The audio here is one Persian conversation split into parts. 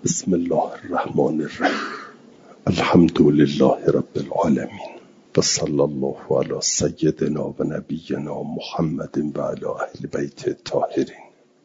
بسم الله الرحمن الرحیم. الحمد لله رب العالمین و صلی الله علی سیدنا و نبینا محمد و علی اهل بیت الطاهرین.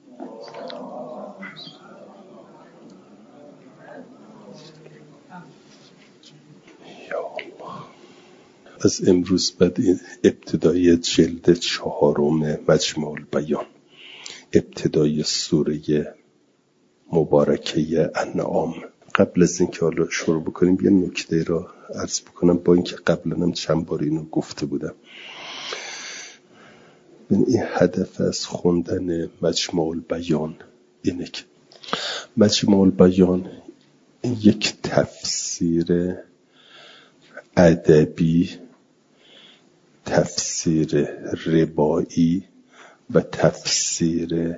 از امروز بعد ابتدای جلد 4 مجموع البیان، ابتدای سوره مبارکه انعام. قبل از اینکه حالا شروع بکنیم یه نکته را عرض بکنم، با اینکه قبلا هم چند بار اینو گفته بودم. این هدف از خوندن مجموع البیان اینه که مجموع البیان یک تفسیر ادبی، تفسیر روایی و تفسیر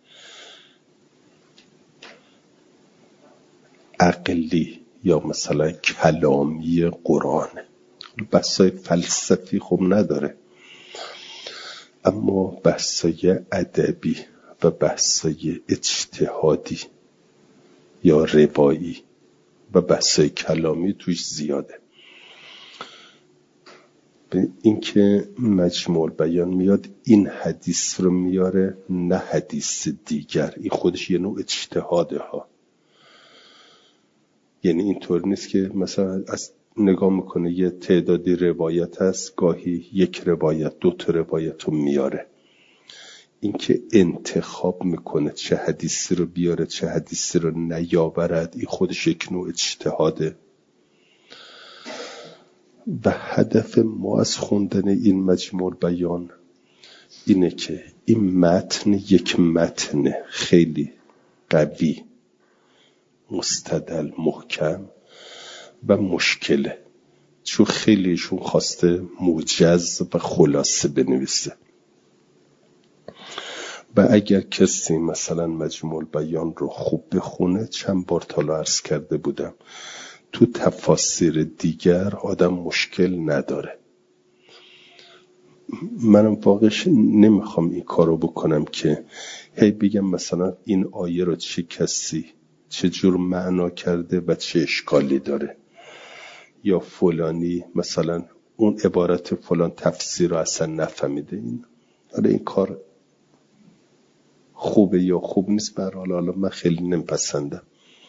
عقلی یا مثلا کلامی قرآن. بحثای فلسفی خب نداره، اما بحثای ادبی و بحثای اجتهادی یا روایی و بحثای کلامی توش زیاده. این که مجموع البیان میاد این حدیث رو میاره، نه حدیث دیگر. این خودش یه نوع اجتهاده ها. یعنی اینطور نیست که مثلا از نگاه میکنه یه تعدادی روایت هست، گاهی یک روایت 2 تا روایت رو میاره. این که انتخاب میکنه چه حدیثی رو بیاره چه حدیثی رو نیاورد، این خودش یک نوع اجتهاده. و هدف ما از خوندن این مجموع البیان اینه که این متن یک متن خیلی قوی، مستدل، محکم و مشکله، چون خیلیشون خواسته موجز و خلاصه بنویسه. و اگر کسی مثلا مجموع البیان رو خوب بخونه، چند بار تا عرض کرده بودم، تو تفاسیر دیگر آدم مشکل نداره. منم واقعش نمیخوام این کارو بکنم که هی بگم مثلا این آیه رو چه کسی چه جور معنا کرده و چه اشکالی داره، یا فلانی مثلا اون عبارت فلان تفسیر رو اصلا نفهمیده. این کار خوبه یا خوب نیست، به هر حال من خیلی نمیپسندم.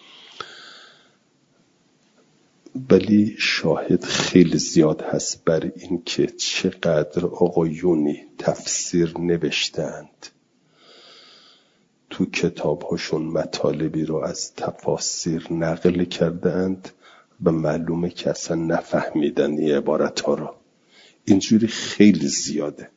ولی شاهد خیلی زیاد هست بر این که چقدر آقایونی تفسیر نوشتند، تو کتاب‌هاشون مطالبی رو از تفاسیر نقل کردند و معلومه که اصلا نفهمیدن این عبارت‌ها رو. اینجوری خیلی زیاده.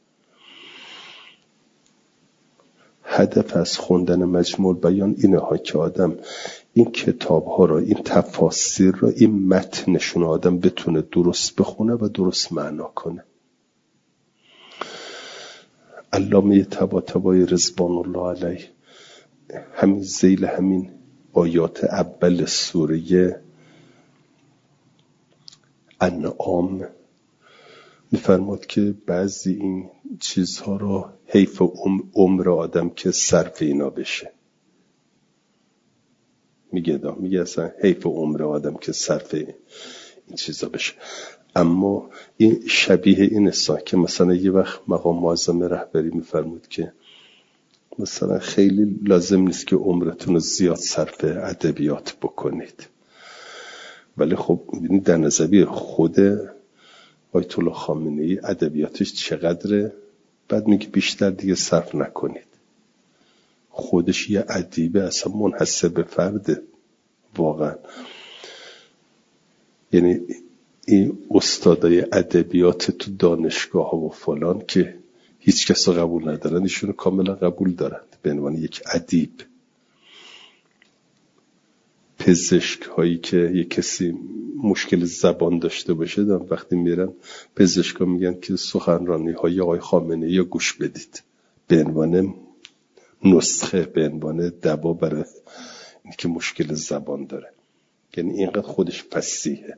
هدف از خوندن مجموع البیان اینه ها که آدم این کتاب‌ها رو، این تفاسیر رو، این متنشون آدم بتونه درست بخونه و درست معنا کنه. علامه طباطبایی رضوان الله علیه همین ذیل همین آیات اول سوره انعام میفرماد که بعضی این چیزها رو حیف عمر آدم که صرف اینا بشه. میگه اصلا حیف عمر آدم که صرف این چیزا بشه. اما این شبیه این است که مثلا یه وقت مقام معظم رهبری میفرمود که مثلا خیلی لازم نیست که عمرتون رو زیاد صرف ادبیات بکنید، ولی خب در نظر خود آیت الله خامنه‌ای ادبیاتش چقدره، بعد میگه بیشتر دیگه صرف نکنید. خودش یه ادیبه اصلا منحصر به فرده واقعا. یعنی این استادای ادبیات تو دانشگاه ها و فلان که هیچ کس رو قبول ندارن، ایشونو کاملا قبول دارند به عنوان یک ادیب. پزشک هایی که یک کسی مشکل زبان داشته باشه وقتی میرن پزشکا میگن که سخنرانی های آقای خامنه‌ای یا گوش بدید، به عنوان نسخه، به عنوان دوا برای این که مشکل زبان داره. یعنی اینقدر خودش فصیحه.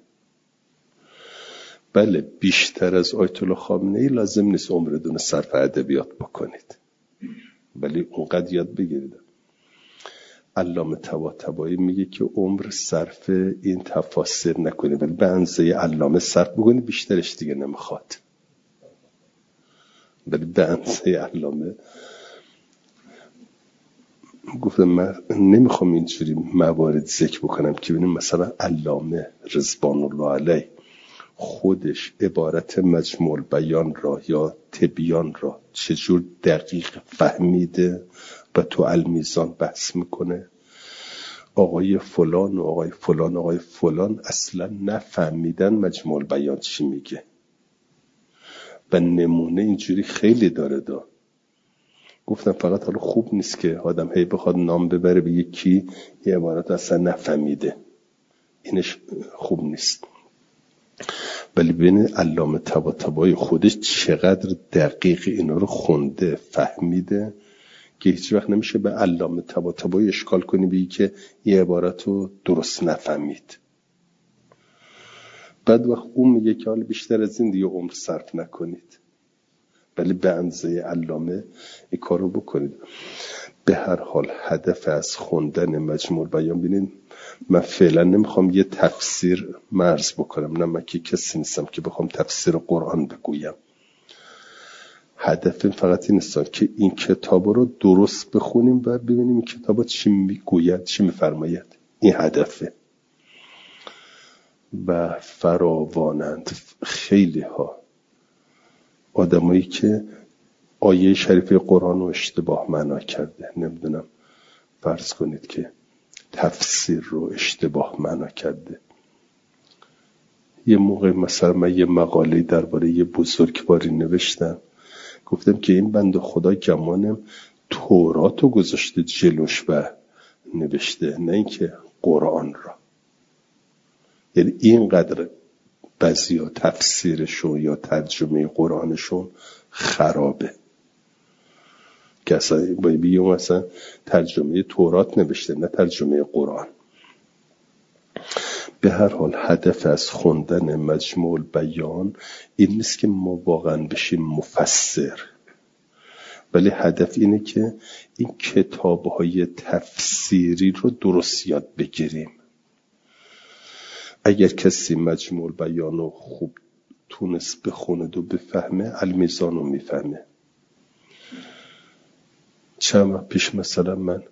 بله بیشتر از آیت الله خامنه‌ای لازم نیست عمرتون صرف ادبیات بکنید، ولی اونقدر یاد بگیرید. علامه طباطبایی میگه که عمر صرف این تفاسیر نکنی، ولی به اندازه علامه صرف بکنی، بیشترش دیگه نمیخواد. ولی به اندازه علامه گفتم من نمیخوام اینجوری موارد ذکر بکنم که ببینیم مثلا علامه رضوان الله علیه خودش عبارت مجموع بیان را یا تبیان را چجور دقیق فهمیده و تو المیزان بحث میکنه. آقای فلان و آقای فلان آقای فلان اصلا نفهمیدن مجموع بیان چی میگه و نمونه اینجوری خیلی داره. گفتم فقط حالا خوب نیست که آدم هی بخواد نام ببره به یکی یه عبارت اصلا نفهمیده، اینش خوب نیست. ولی ببینید علامه طباطبایی خودش چقدر دقیق اینا رو خونده فهمیده که هیچ وقت نمیشه به علامه طباطبایی اشکال کنی بگی که یه عبارت رو درست نفهمید. بعد وقت اون میگه که حالا بیشتر از این دیگه عمر صرف نکنید، ولی به اندازه علامه این کار رو بکنید. به هر حال هدف از خوندن مجموع بیان، ببینید من فعلا نمیخوام یه تفسیر مرز بکنم، نه من که کسی نیستم که بخوام تفسیر قرآن بگویم. هدف فقط این است که این کتاب رو درست بخونیم و ببینیم این کتاب چی میگوید، چی میفرماید. این هدفه. و فراوانند خیلی ها آدمایی که آیه شریفه قرآن رو اشتباه معنا کرده، نمیدونم فرض کنید که تفسیر رو اشتباه معنا کرده. یه موقع مثلا من یه مقاله درباره یه بزرگواری نوشتم، گفتم که این بنده خدا گمانم تورات رو گذاشته جلوش و نوشته، نه اینکه قرآن را. یعنی اینقدر بعضیا تفسیرشون یا ترجمه قرآنشون خرابه که اصلا بیگم اصلا ترجمه تورات نوشته نه ترجمه قرآن. به هر حال هدف از خوندن مجموع بیان این نیست که ما واقعا بشیم مفسر، ولی هدف اینه که این کتاب‌های تفسیری رو درست یاد بگیریم. اگر کسی مجموع بیان رو خوب تونست بخونه و بفهمه، المیزان رو میفهمه. چند وقت پیش مثلا من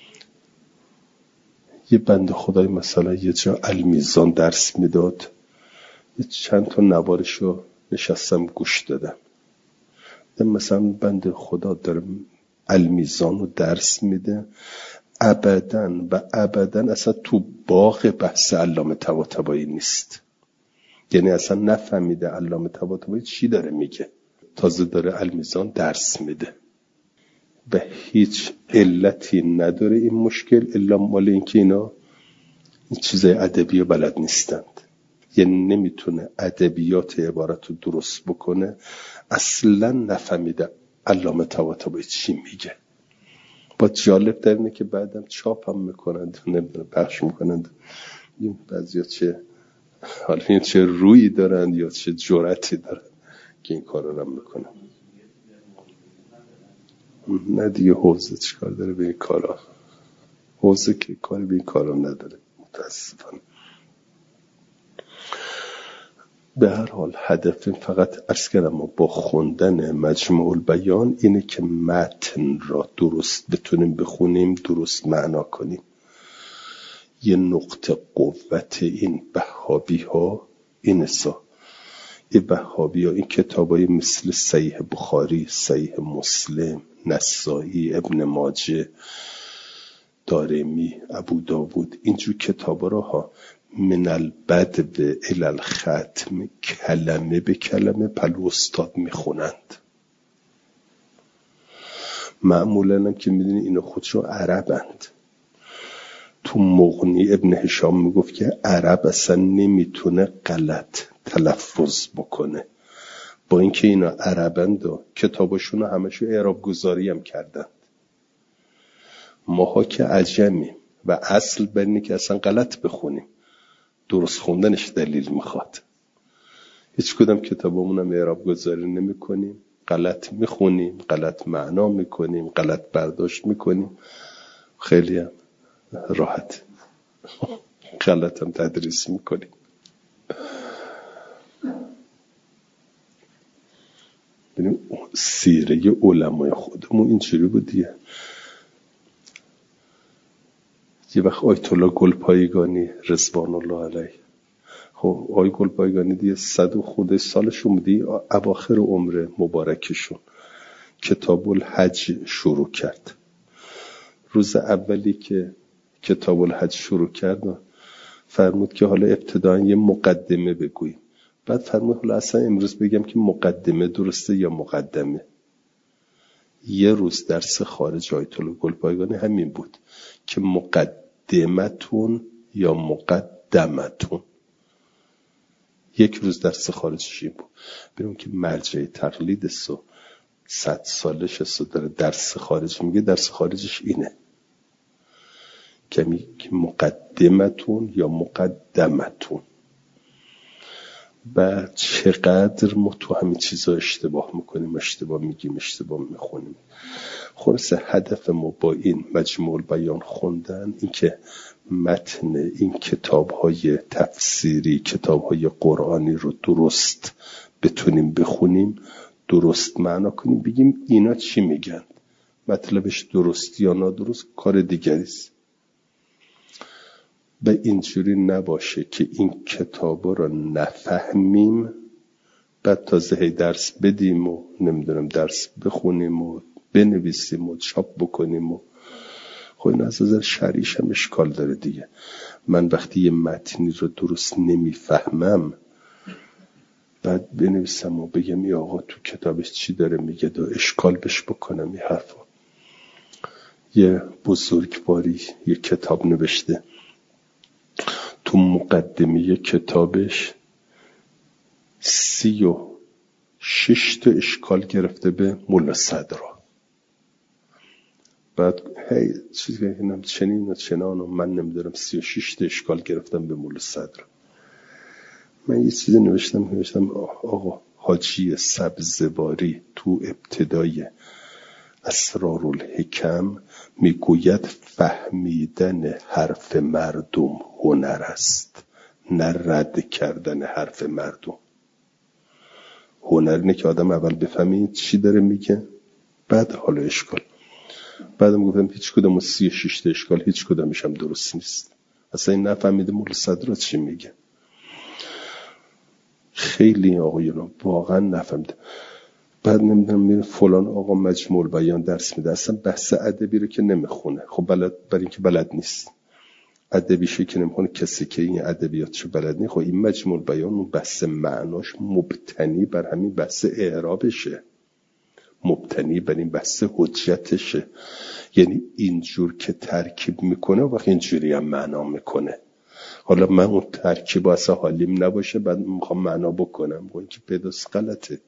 یه بنده خدای مثلا یه جا المیزان درس میداد، چند تا نوارشو نشستم گوش دادم. مثلا بنده خدا داره المیزان رو درس میده، ابداً اصلا تو باغ بحث علامه طباطبایی نیست. یعنی اصلا نفهمیده علامه طباطبایی چی داره میگه، تازه داره المیزان درس میده و هیچ علتی نداره این مشکل الا مال این که اینا این چیزای ادبی بلد نیستند. یعنی نمیتونه ادبیات عبارت رو درست بکنه، اصلا نفهمیده علامه طباطبایی چی میگه. با جالب در اینه که بعدم چاپ هم میکنند، نمیدونه پخش میکنند. این بعضیا چه رویی دارند یا چه جرأتی دارند که این کار رو میکنن. نه دیگه حوزه چیکار داره به این کارا؟ حوزه که کاری به این کارا نداره متاسفانه. به هر حال هدف فقط عرض کردم ما با خوندن مجموع البیان اینه که متن را درست بتونیم بخونیم، درست معنا کنیم. یه نقطه قوت این وهابی ها این وهابی ها این کتابای مثل صحیح بخاری، صحیح مسلم، نسائی، ابن ماجه، دارمی، ابو داود، اینجور کتابا رو ها من البدو الی الختم کلمه به کلمه پلو استاد میخونند. معمولا هم که میدونی اینا خودشون عربند. تو مغنی ابن هشام میگفت که عرب اصلا نمیتونه غلط تلفظ بکنه، با اینکه اینا عربند و کتابشون همشو اعراب گذاری هم کردن. ماها که عجمیم و اصل بر اینه که اصلا غلط بخونیم، درست خوندنش دلیل میخواد. هیچ کدام کتابمون هم اعراب گذاری نمی کنیم، غلط میخونیم، غلط معنا میکنیم، غلط برداشت میکنیم. خیلی هم راحت غلط هم تدریس میکنیم. ببینیم سیره علمای خودمون اینجوری بود دیگه. یه وقت آیت الله گلپایگانی رضوان الله علیه، خب آقای گلپایگانی دیگه 100 و خورده سالشون بودی، اواخر عمر مبارکشون کتاب الحج شروع کرد. روز اولی که کتاب الحج شروع کرد فرمود که حالا ابتداً یه مقدمه بگوییم. بعد فرمود حالا اصلا امروز بگم که مقدمه درسته یا مقدمه. یه روز درس خارج آیت الله گلپایگانی همین بود که مقدمتون یا مقدمتون. یک روز درس خارجش این بود. ببینیم که مرجع تقلید 100 سالش داره درس خارج میگه، درس خارجش اینه که مقدمتون یا مقدمتون. بعد چقدر ما تو همین چیزا اشتباه میکنیم، اشتباه میگیم، اشتباه میخونیم. خلاصه هدف ما با این مجموع البیان خوندن این که متن این کتاب‌های تفسیری، کتاب‌های قرآنی رو درست بتونیم بخونیم، درست معنا کنیم، بگیم اینا چی میگن، مطلبش درست یا نادرست کار دیگریست. و اینجوری نباشه که این کتابا رو نفهمیم بعد تازه هی درس بدیم و نمیدونم درس بخونیم و بنویسیم و چاپ بکنیم و خب این از نظر شرعیش هم اشکال داره دیگه. من وقتی یه متنی رو درست نمیفهمم بعد بنویسم و بگم یا آقا تو کتابش چی داره میگه و اشکال بش بکنم این حرفا. یه بزرگواری یه کتاب نوشته، تو مقدمه کتابش 36 تا اشکال گرفته به ملا صدرا. بعد هی چیزی که اینم چنین و چنان و من نمیدارم 36 تا اشکال گرفتم به ملا صدرا. من یه چیزی نوشتم آقا حاجی سبزواری تو ابتدای اسرارالحکم میگوید فهمیدن حرف مردم هنر است، نه رد کردن حرف مردم. هنر اینه که آدم اول بفهمید چی داره میگه بعد حالا اشکال. بعدم گفتم هیچ کدوم 36 تا اشکال هیچ کدومش هم درست نیست. اصلا این نفهمیده مولا صدرا چی میگه. خیلی آقایون واقعا نفهمیده. بعد نمیدونم میره فلان آقا مجموع البیان درس میده، اصلا بحث ادبی رو که نمیخونه. خب برای اینکه بلد نیست ادبیشه که نمیخونه، کسی که این ادبیاتشو بلد نیست. خب این مجموع البیان اون بحث معناش مبتنی بر همین بحث اعرابشه، مبتنی بر این بحث حجتشه. یعنی اینجور که ترکیب میکنه وقت اینجوری هم معنا میکنه. حالا من اون ترکیب اصلا حالیم نباشه بعد میخوام معنا بکنم و این که پیداست غلطه.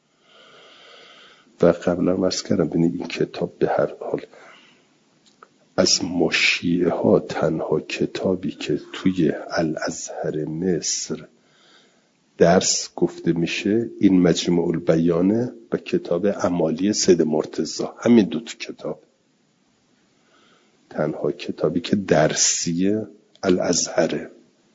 و قبلا عرض کردم ببینید این کتاب به هر حال از ما شیعه ها تنها کتابی که توی الازهر مصر درس گفته میشه این مجموع البیانه و کتاب امالی سید مرتضی. همین دو تا کتاب تنها کتابی که درسی الازهره.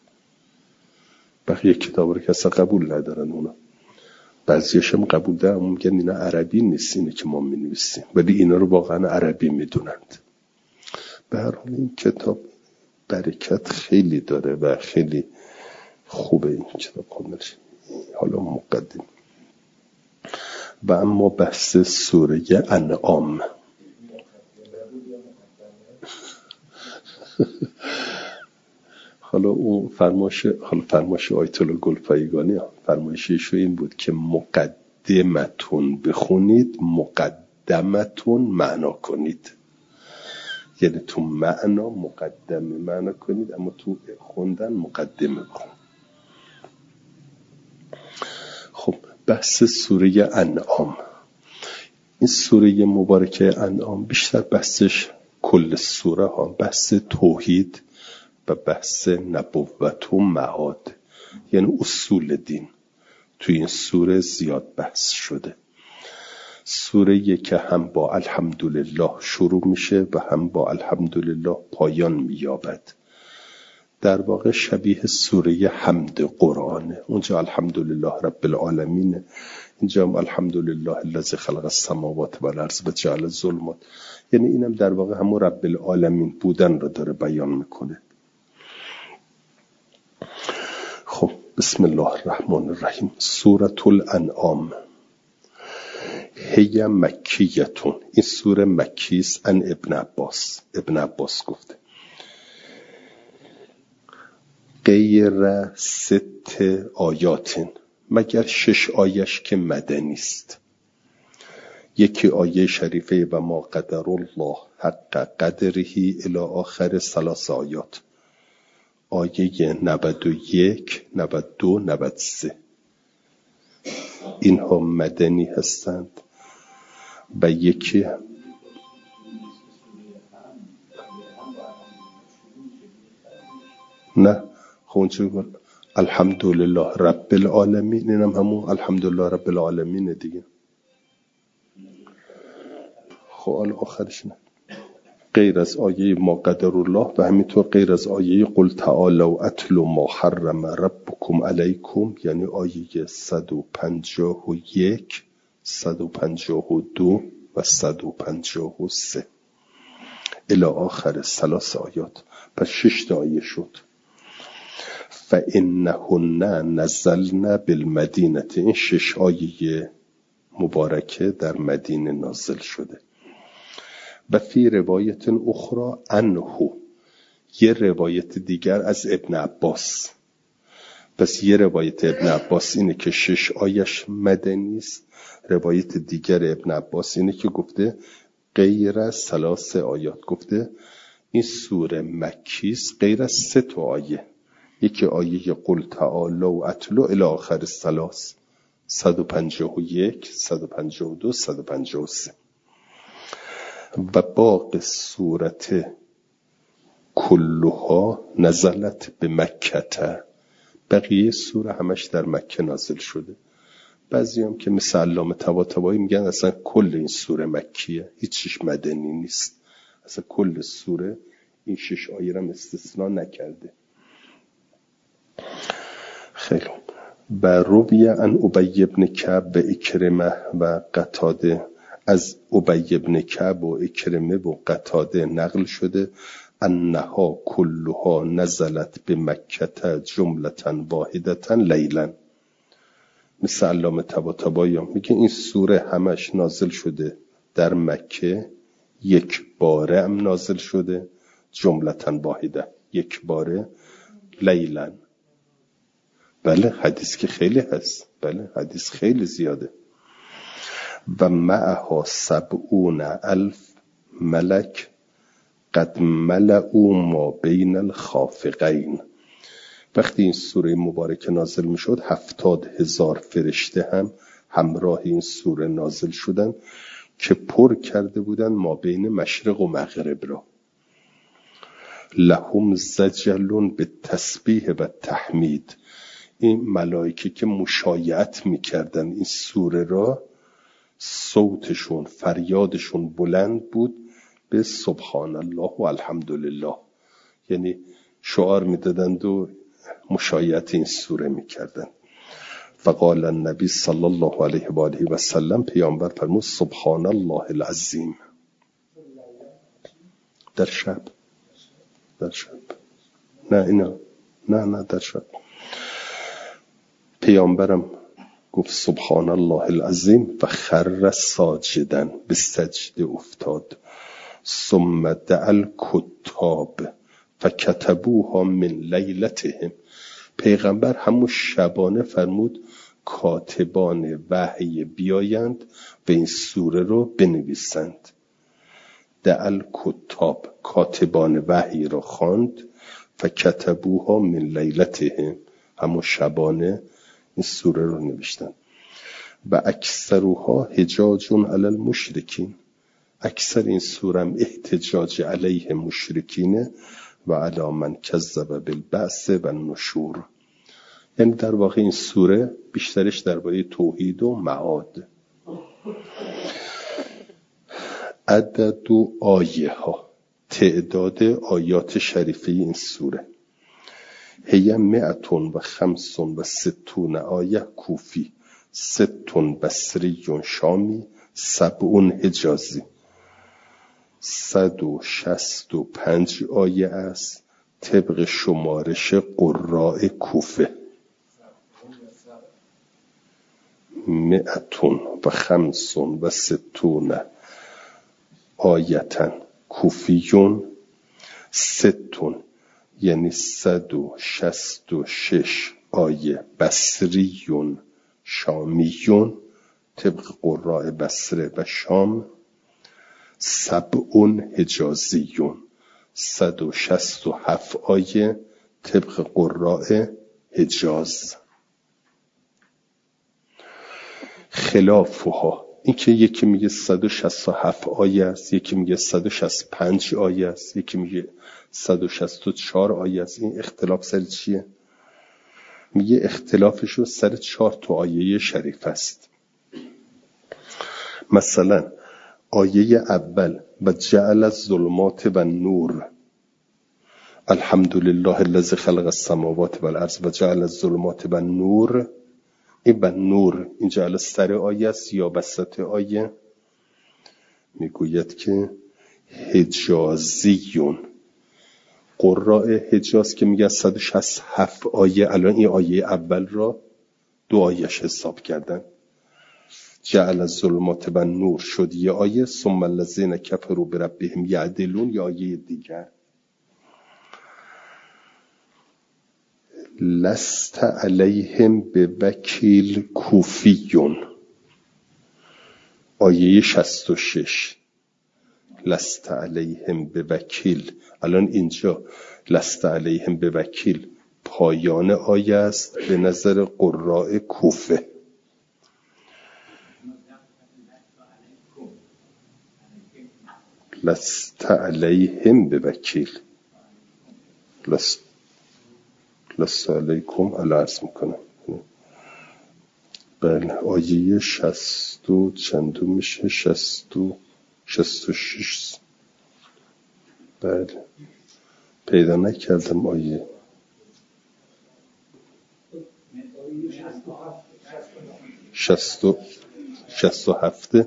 بقیه کتاب رو که اصلا قبول ندارن اونا. بعضیش هم قبول دارن، میگن اینا عربی نیست اینه که ما می‌نویسیم، ولی اینا رو واقعا عربی میدونند. به هر حال این کتاب برکت خیلی داره و خیلی خوبه این کتاب خوندنش. حالا مقدم و اما بحث سوره انعام. حالا اون فرمایش آیت الله گلپایگانی فرمایشش این بود که مقدمتون بخونید، مقدمتون معنا کنید. یعنی تو معنا مقدمه معنا کنید اما تو خوندن مقدمه بخونید. خب بحث سوره انعام. این سوره مبارکه انعام بیشتر بحثش کل سوره ها بحث توحید و بحث نبوت و معاد، یعنی اصول دین. توی این سوره زیاد بحث شده. سوره که هم با الحمدلله شروع میشه و هم با الحمدلله پایان مییابد. در واقع شبیه سوره حمد قرآنه. اونجا الحمدلله رب العالمین، اینجا هم الحمدلله الذی خلق السماوات والارض وجعل الظلمات. یعنی اینم در واقع همون رب العالمین بودن رو داره بیان میکنه. خب بسم الله الرحمن الرحیم. سورة الانعام هی مکیتون، این سوره مکیست. ان ابن عباس گفته غیر 6 آیات، مگر 6 آیش که مدنی است. یکی آیه شریفه و ما قدر الله حق قدره الی آخر 3 آیات، آیه 91 92 93 اینها مدنی هستند. و یکی نه خونچه گفت الحمدلله رب العالمین، اینم همون الحمدلله رب العالمین دیگه. خب آخرش نه، غیر از آیه ما قدر الله و همینطور غیر از آیه قل تعالوا اتل ما حرم ربکم علیکم، یعنی آیه 151 152 و 153 الی آخر 3 آیات. پس 6 آیه شد. فإنهن نزلن بالمدینه، این 6 آیه مبارکه در مدینه نازل شده. و فی روایت اخرى عنه، یه روایت دیگر از ابن عباس. پس یه روایت ابن عباس اینه که 6 آیش مدنی است، روایت دیگر ابن عباس اینه که گفته غیر از 3 آیات، گفته این سوره مکی است غیر از 3 آیه. یکی آیه قل تعالوا اتلو الی آخر 3 151 152 153 و باقی صورت کلها نزلت به مکه، بقیه سوره همش در مکه نازل شده. بعضی هم که مثل علامه طباطبایی میگن اصلا کل این سوره مکیه، هیچیش مدنی نیست، اصلا کل سوره این 6 آیه را استثناء نکرده. خیلی و روی ان ابی بن کعب و اکرمه و قتاده، از ابی بن کعب و اکرمه و قتاده نقل شده انها کلها نزلت به مکه جملتا واحدتا لیلا. مثل علامه طباطبایی میگه این سوره همش نازل شده در مکه، یک باره هم نازل شده جملتا واحده، یک باره لیلا. بله حدیث که خیلی هست، بله حدیث خیلی زیاده. و معها 70,000 ملک قد ملئوا ما بین الخافقین. وقتی این سوره مبارکه نازل می شد 70,000 فرشته هم همراه این سوره نازل شدن که پر کرده بودن ما بین مشرق و مغرب را. لهم زجل به تسبیح و تحمید، این ملائکه که مشایعت می کردن این سوره را، صوتشون فریادشون بلند بود به سبحان الله و الحمدلله، یعنی شعار می دادند و مشایعت این سوره می کردن. فقال النبی صلی الله علیه و آله و سلم، پیامبر فرمود سبحان الله العظیم. در شب نه در شب پیامبرم گفت سبحان الله العظیم و خر ساجدن، به سجده افتاد. ثم دعا الکتاب فکتبوها من لیلتهم، پیغمبر همون شبانه فرمود کاتبان وحی بیایند و این سوره رو بنویسند. دعا الکتاب، کاتبان وحی را خواند، فکتبوها من لیلتهم، همون شبانه این سوره رو نوشتن. و اکثرها حجاج علی المشرکین، اکثر این سوره هم احتجاج علیه مشرکینه و علی من کذب بالبعث و النشور. یعنی در واقع این سوره بیشترش درباره توحید و معاد. عدد و آیه ها، تعداد آیات شریفه این سوره. هی 165 آیه کوفی، 6 بصری شامی، 7 حجازی. 165 آیه است طبق شمارش قراء کوفه. 165 آیتن کوفیون، 6 یعنی 166 آیه بصریون شامیون طبق قراء بصره و شام، 7 حجازیون 167 آیه طبق قراء حجاز. خلافها، این که یکی میگه 167 آیه است، یکی میگه 165 آیه است، یکی میگه 164 آیه است، این اختلاف سر چیه؟ میگه اختلافشو سر 4 تا آیه شریف است. مثلا آیه اول و جعل الظلمات و النور، الحمدلله الذی خلق السماوات و الارض و جعل الظلمات و النور، این و نور این جعل سر آیه است یا وسط آیه؟ میگوید که حجازیون. قراء حجاز که میگه 167 آیه، الان این آیه اول را 2 آیهش حساب کردن. جعل الظلمات و النور شد یه آیه، ثم الذین کفروا بربهم یعدلون یا آیه دیگر. لست علیهم بوکیل کوفیون، آیه 66. لست علیهم بوکیل، الان اینجا لست علیهم بوکیل پایان آیه است به نظر قراء کوفه. لست علیهم بوکیل، لست علیکم علا عرض میکنم. بله آیه 60 و چندو میشه؟ 66. بله پیدا نکردم آیه 67.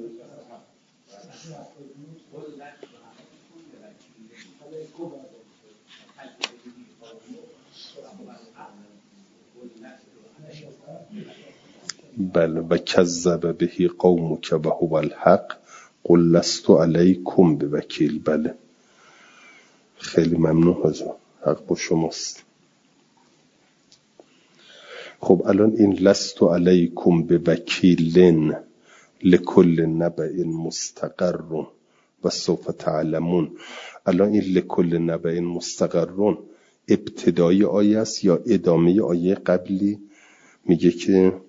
بله و کذب به قومک و هو الحق قل لست علیکم بوکیل. بله خیلی ممنون حاجا، حق با شماست. خب الان این لست علیکم بوکیلن لکل نبأ مستقر و سوف تعلمون، الان این لکل نبأ مستقر ابتدای آیه است یا ادامه آیه قبلی؟ میگه که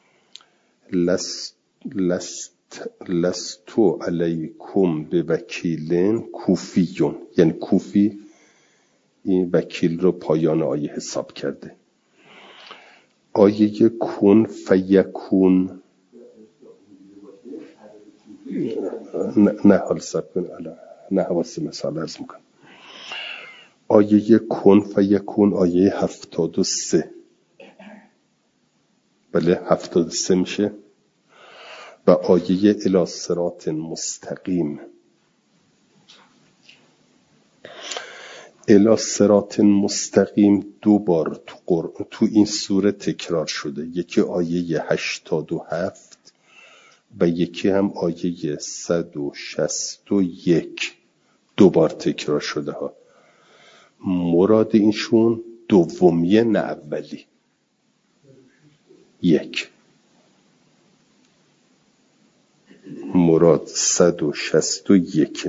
لستو علیکم بوکیلن کوفیون، یعنی کوفی این وکیل رو پایان آیه حساب کرده. آیه کن فیکون، نه حال سب کن، نه حواسی مثال عرض میکن. آیه کن فیکون آیه 73. بله 73 میشه. و آیه الی صراط مستقیم، الی صراط مستقیم 2 بار تو این سوره تکرار شده، یکی آیه 87 و یکی هم آیه 161 2 بار تکرار شده ها. مراد اینشون دومیه نه اولی. 1 مراد 161.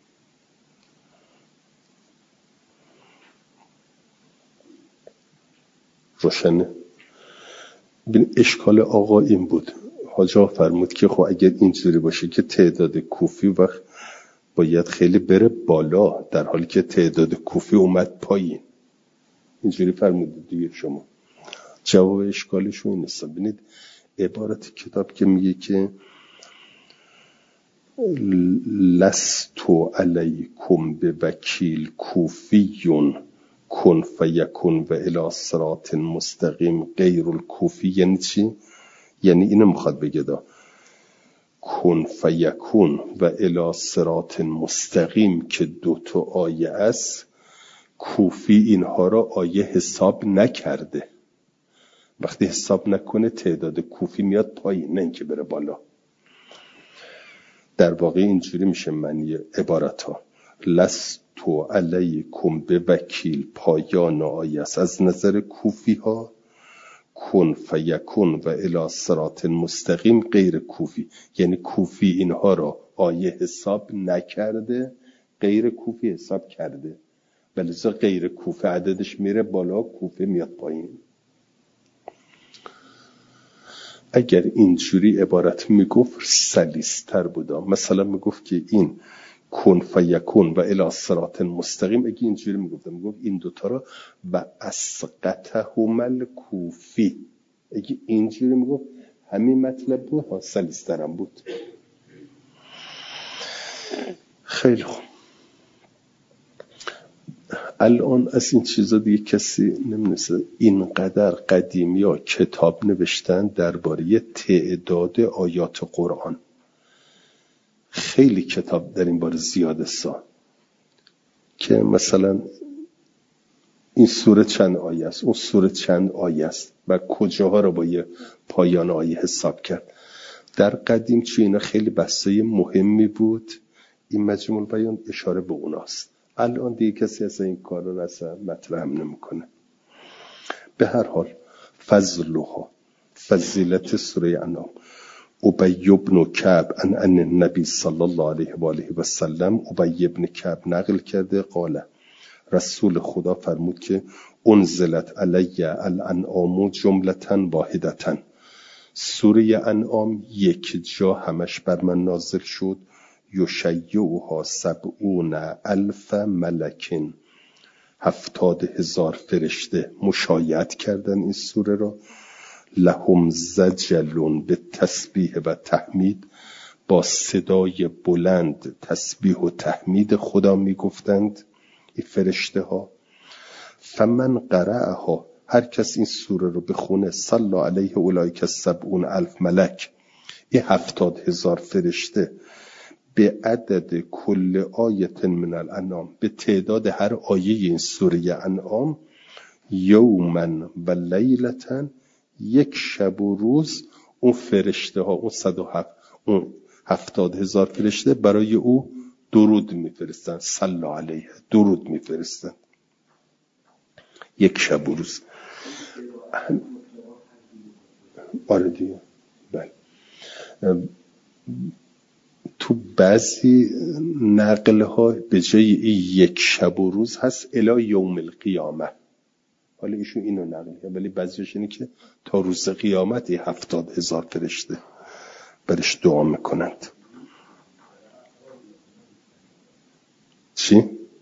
روشنه؟ ببین اشکال آقا این بود، حاجا فرمود که خب اگر اینجوری باشه که تعداد کوفی وقت باید خیلی بره بالا، در حالی که تعداد کوفی اومد پایین. اینجوری فرمود دیگه. شما جواب اشکالشون این است. ببینید عبارت کتاب که میگه که لست علیکم بوکیل کوفیون کن فیکون و الی صراط مستقیم غیر الکوفی. یعنی چی؟ یعنی اینو میخواد بگه دا کن فیکون و الی صراط مستقیم که 2 آیه است، کوفی اینها را آیه حساب نکرده. وقتی حساب نکنه تعداد کوفی میاد پایین، نه اینکه بره بالا. در واقع اینجوری میشه معنی عبارت ها. لستو علیکم بوکیل پایان آیه است از نظر کوفی ها، کن فیکون و الی صراط مستقیم غیر کوفی، یعنی کوفی اینها را آیه حساب نکرده، غیر کوفی حساب کرده، بلکه غیر کوفی عددش میره بالا، کوفی میاد پایین. اگر اینجوری عبارت میگفت سلیستر بودا. مثلا میگفت که این کن فیکون و الی صراط مستقیم، اگه اینجوری میگفت این 2 را و اسقطهم الکوفی، اگه اینجوری میگفت همین مطلب بود، ها سلیسترم بود. خیلی خوب. الان از این چیزا دیگه کسی نمی‌نویسه. اینقدر قدیمی ها کتاب نوشتن درباره تعداد آیات قرآن، خیلی کتاب در این باره زیاده سا، که مثلا این سوره چند آیه است، اون سوره چند آیه است و کجاها رو با یه پایان آیه حساب کرد. در قدیم چه اینا خیلی بحثای مهمی بود. این مجموع البیان اشاره به اوناست. الان دیگه کسی اصلا این کار رو اصلا مطرح نمیکنه. به هر حال فضلها، فضیلت سوره انعام. ابی بن کعب عن النبی صلی الله علیه و آله و سلم، ابی بن کعب نقل کرده قال رسول خدا فرمود که انزلت علی الانعام جملةً واحدةً، سوره انعام یک جا همش بر من نازل شد. یشیعها 70,000 ملک، 70,000 فرشته مشایعت کردن این سوره را. لهم زجل به تسبیح و تحمید، با صدای بلند تسبیح و تحمید خدا میگفتند این فرشته ها. فمن قرأها، هر کس این سوره رو بخونه، صلی علیه اولئک 70,000 ملک، این 70,000 فرشته، به عدد کل آیت من الانعام، به تعداد هر آیه این سوره انعام، یومن و لیلتن، یک شب و روز، اون فرشته ها، اون 70,000 فرشته برای او درود میفرستن، صلی علیه، درود میفرستن یک شب و روز. آره دیگه. بله. تو بعضی نقل ها به جای یک شب و روز هست الی یوم القیامه. حالا ایشون اینو نقل کرد، ولی بعضیش اینه که تا روز قیامت 70,000 فرشته برش دعا میکنند. چی؟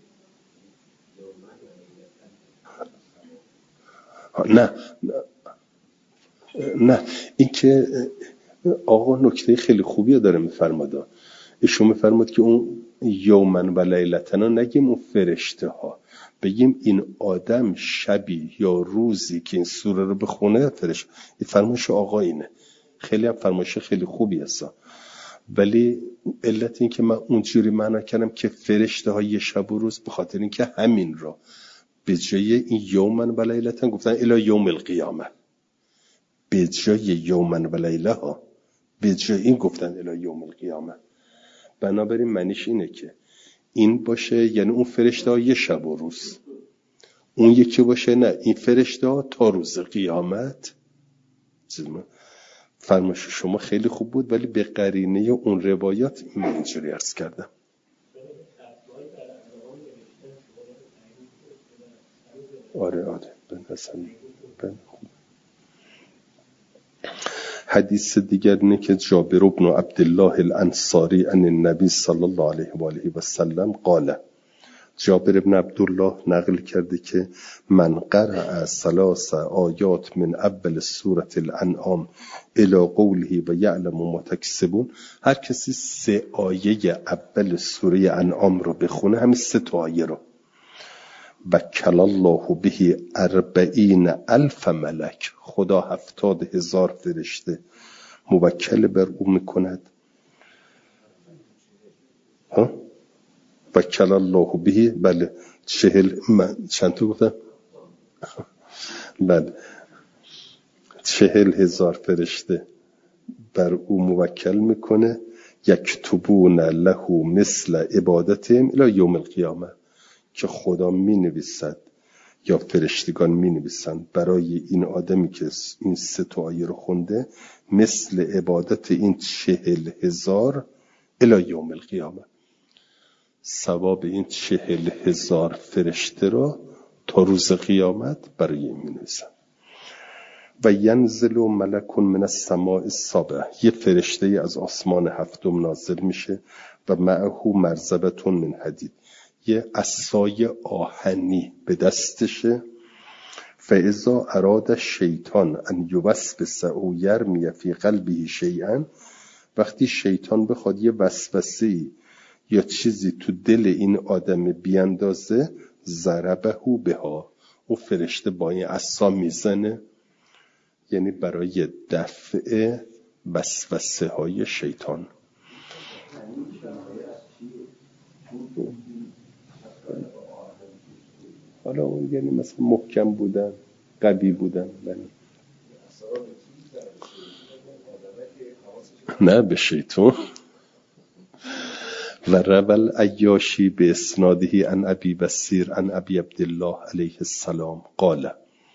نه این که آقا نکته خیلی خوبی داره میفرماده. ایشون میفرماد که اون یومن و لیلتنا نگیم اون فرشته ها، بگیم این آدم شبی یا روزی که این سوره رو بخونه فرشته. این فرمایش آقا اینه. خیلی هم فرمایش خیلی خوبی هست، ولی علت این که من اونجوری معنا کردم که فرشته ها یه شب و روز، به خاطر این که همین را به جای این یومن و لیلتن گفتن الی یوم القیامه، به جای یومن و لیله ها به جای این گفتن الی یوم القیامه. بنابراین معنیش اینه که این باشه یعنی اون فرشته ها یه شب و روز، اون یکی باشه نه این فرشته ها تا روز قیامت. فرمایش شما خیلی خوب بود، ولی به قرینه اون روایات من اینجوری عرض کردم. آره حدیث دیگر اینه که جابر بن عبدالله الانصاری عن النبی صلی الله علیه و آله و سلم قال جابر بن عبدالله نقل کرده که من قرأ 3 آیات من اول سوره الانعام الی قوله و یعلم ما تکسبون، هر کسی 3 آیه اول سوره انعام رو بخونه، همین 3 آیه رو، وکل الله به 40,000 ملک، خدا 70,000 فرشته موکل بر او میکند. وکل الله به، بله 40، من چند تا گفتم؟ بله 40,000 فرشته بر او موکل میکنه، یکتبون له مثل عبادتهم الی یوم القیامه، که خدا می نویسد یا فرشتگان می نویسند برای این آدمی که این 3 آیه رو خونده مثل عبادت این 40,000 الی یوم القیامه، ثواب این 40,000 فرشته رو تا روز قیامت برای این می نویسند. و ینزل ملک من السماء السابع، یه فرشته از آسمان 7 نازل میشه و معه مرزبة من حدید، یه عصای آهنی به دستشه. فاذا اراد الشیطان ان یوسوس او یرمی فی قلبه شیئا، وقتی شیطان بخواد یه وسوسه‌ای یا چیزی تو دل این آدم بیاندازه، ضربه بها، او فرشته با این عصا میزنه، یعنی برای دفع وسوسه های شیطان. حالا اون یعنی مثلا محکم بودن، قوی بودن، نه به شیطان. و روال عیاشی به اسناده عن ابی بصیر عن ابی عبدالله علیه السلام قال،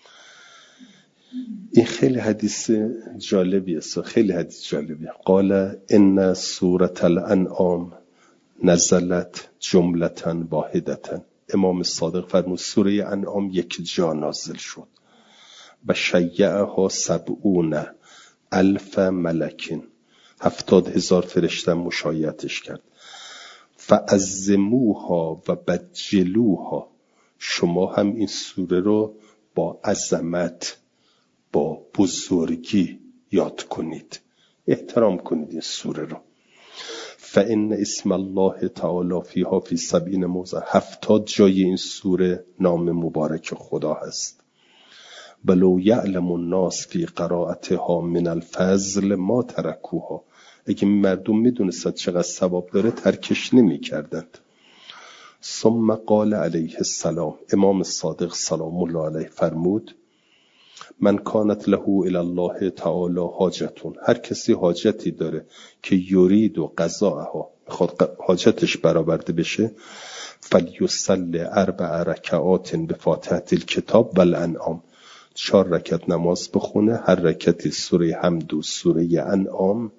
این خیلی حدیث جالبیه، خیلی حدیث جالبیه. قال ان سوره الانعام نزلت جملة واحدة، امام صادق فرمود سوره انعام یک جا نازل شد و شیعها 70,000 ملک، 70,000 فرشته مشایعتش کرد. فعظموها و بجلوها، شما هم این سوره رو با عظمت، با بزرگی یاد کنید، احترام کنید این سوره رو. فإن اسم الله تعالی فیها فی 70 موضع، 70 جای این سوره نام مبارک خدا هست. ولو یعلم الناس فی قراءتها من الفضل ما ترکوها، اگه مردم میدونستند چقدر ثواب داره ترکش نمی کردند. ثم قال علیه السلام، امام صادق سلام الله علیه فرمود من کانت له الی الله تعالی حاجتون، هر کسی حاجتی داره که یرید و قضاءها، خود حاجتش برآورده بشه، فلیصلی 4 رکعات بفاتحه الکتاب و الانعام، 4 رکعت نماز بخونه، هر رکعتی سوره حمد و سوره انعام.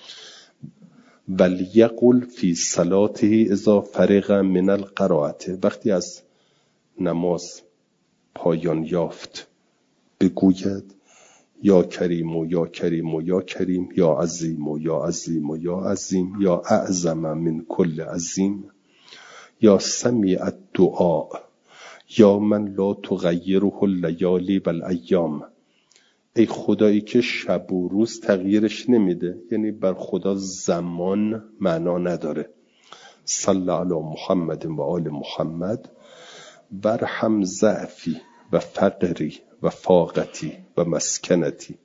ولیقل فی صلاته اذا فرغ من القراءه، وقتی از نماز پایان یافت بگوید یا کریم و یا کریم و یا کریم، یا عظیم و یا عظیم و یا عظیم، یا اعظم من کل عظیم، یا سمیع الدعاء، یا من لا تغیره اللیالی والایام، ای خدایی که شب و روز تغییرش نمیده، یعنی بر خدا زمان معنا نداره. صلی علی محمد و آل محمد، برحم ضعفی و فقری و فاقتی و مسکنتی،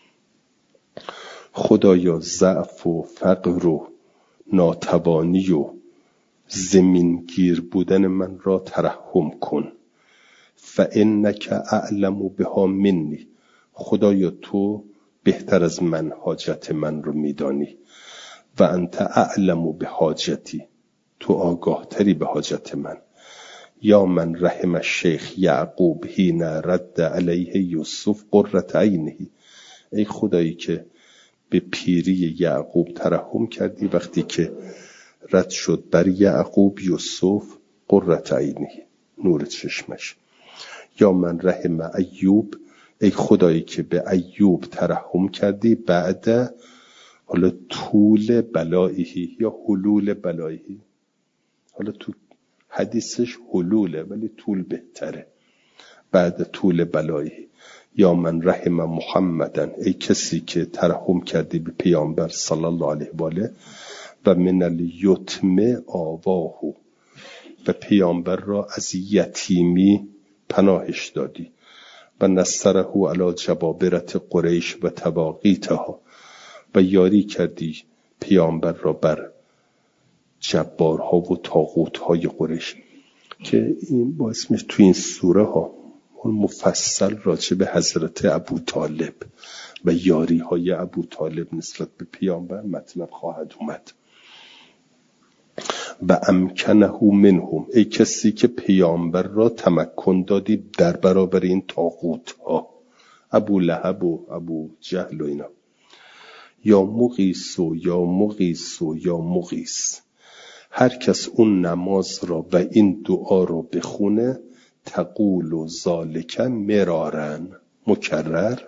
خدایا ضعف و فقر و ناتوانی و زمینگیر بودن من را ترحم کن. فانک اعلم بها منی، خدایا تو بهتر از من حاجت من رو میدانی. و انت اعلم بحاجتی، تو آگاه تری به حاجت من. یا من رحم الشیخ یعقوب حین رد علیه یوسف قرة عینه، ای خدایی که به پیری یعقوب ترحم کردی وقتی که رد شد بر یعقوب یوسف قرة عینه، نور چشمش. یا من رحم ایوب، ای خدایی که به ایوب ترحم کردی بعد حالا طول بلائهی یا حلول بلائهی، حالا تو حدیثش حلوله ولی طول بهتره. بعد طول بلایی یا من رحم محمدن، ای کسی که ترحم کردی به پیامبر صلی الله علیه و آله، و من الیتم آواهو، و پیامبر را از یتیمی پناهش دادی، و نصره علی جبابرت قریش و تواقیتها، و یاری کردی پیامبر را بر جبارها و طاغوتهای قریش. که این باعث میشه تو این سوره ها مفصل راجع به حضرت ابو طالب و یاری های ابو طالب نسبت به پیامبر مطلب خواهد اومد. و امکنه منهم، ای کسی که پیامبر را تمکن دادی در برابر این طاغوت ها، ابو لهب و ابو جهل و اینا. یا مغیث و یا مغیث و یا مغیث، هر کس اون نماز را و این دعا را بخونه، تقول و ذالک مرارن، مکرر.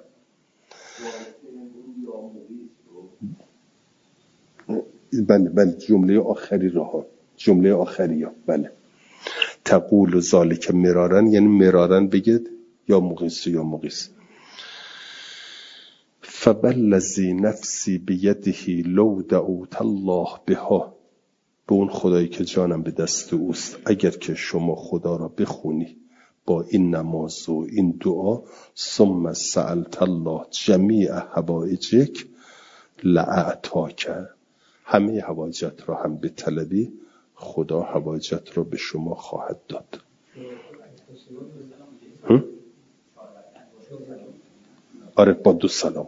بله جمله آخری را، جمله آخری ها، بله. تقول و ذالک مرارن یعنی مرارن بگید یا مغیث یا مغیث. فبالذی نفسی بیده لو دعوت الله بها، به اون خدایی که جانم به دست اوست، اگر که شما خدا را بخونی با این نماز و این دعا، ثم سألت الله جمیع حوائجک لأعطاک، همه حوائجت را هم به طلبی، خدا حوائجت را به شما خواهد داد. آره با دو سلام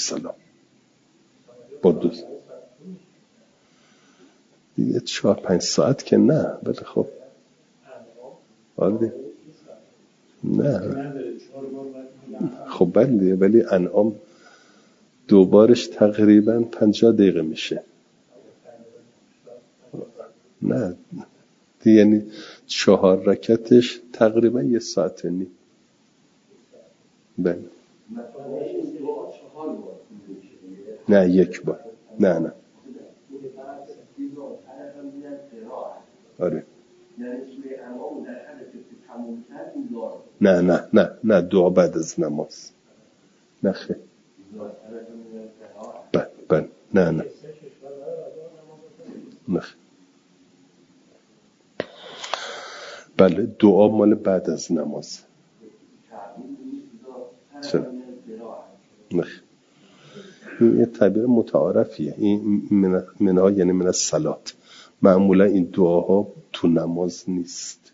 دیگه 4-5 ساعت که نه، ولی خب آره نه خب بله، ولی انعام دوبارش تقریبا 50 دقیقه میشه. نه یعنی 4 رکعتش تقریبا 1 ساعت نیم. بله نه 1 بار، نه آره نه دعا بعد از نماز، نه خیلی بله نه بله دعا مال بعد از نماز. چرا؟ این یه تعبیر متعارفیه، این منها یعنی من الصلات، معمولا این دعاها تو نماز نیست.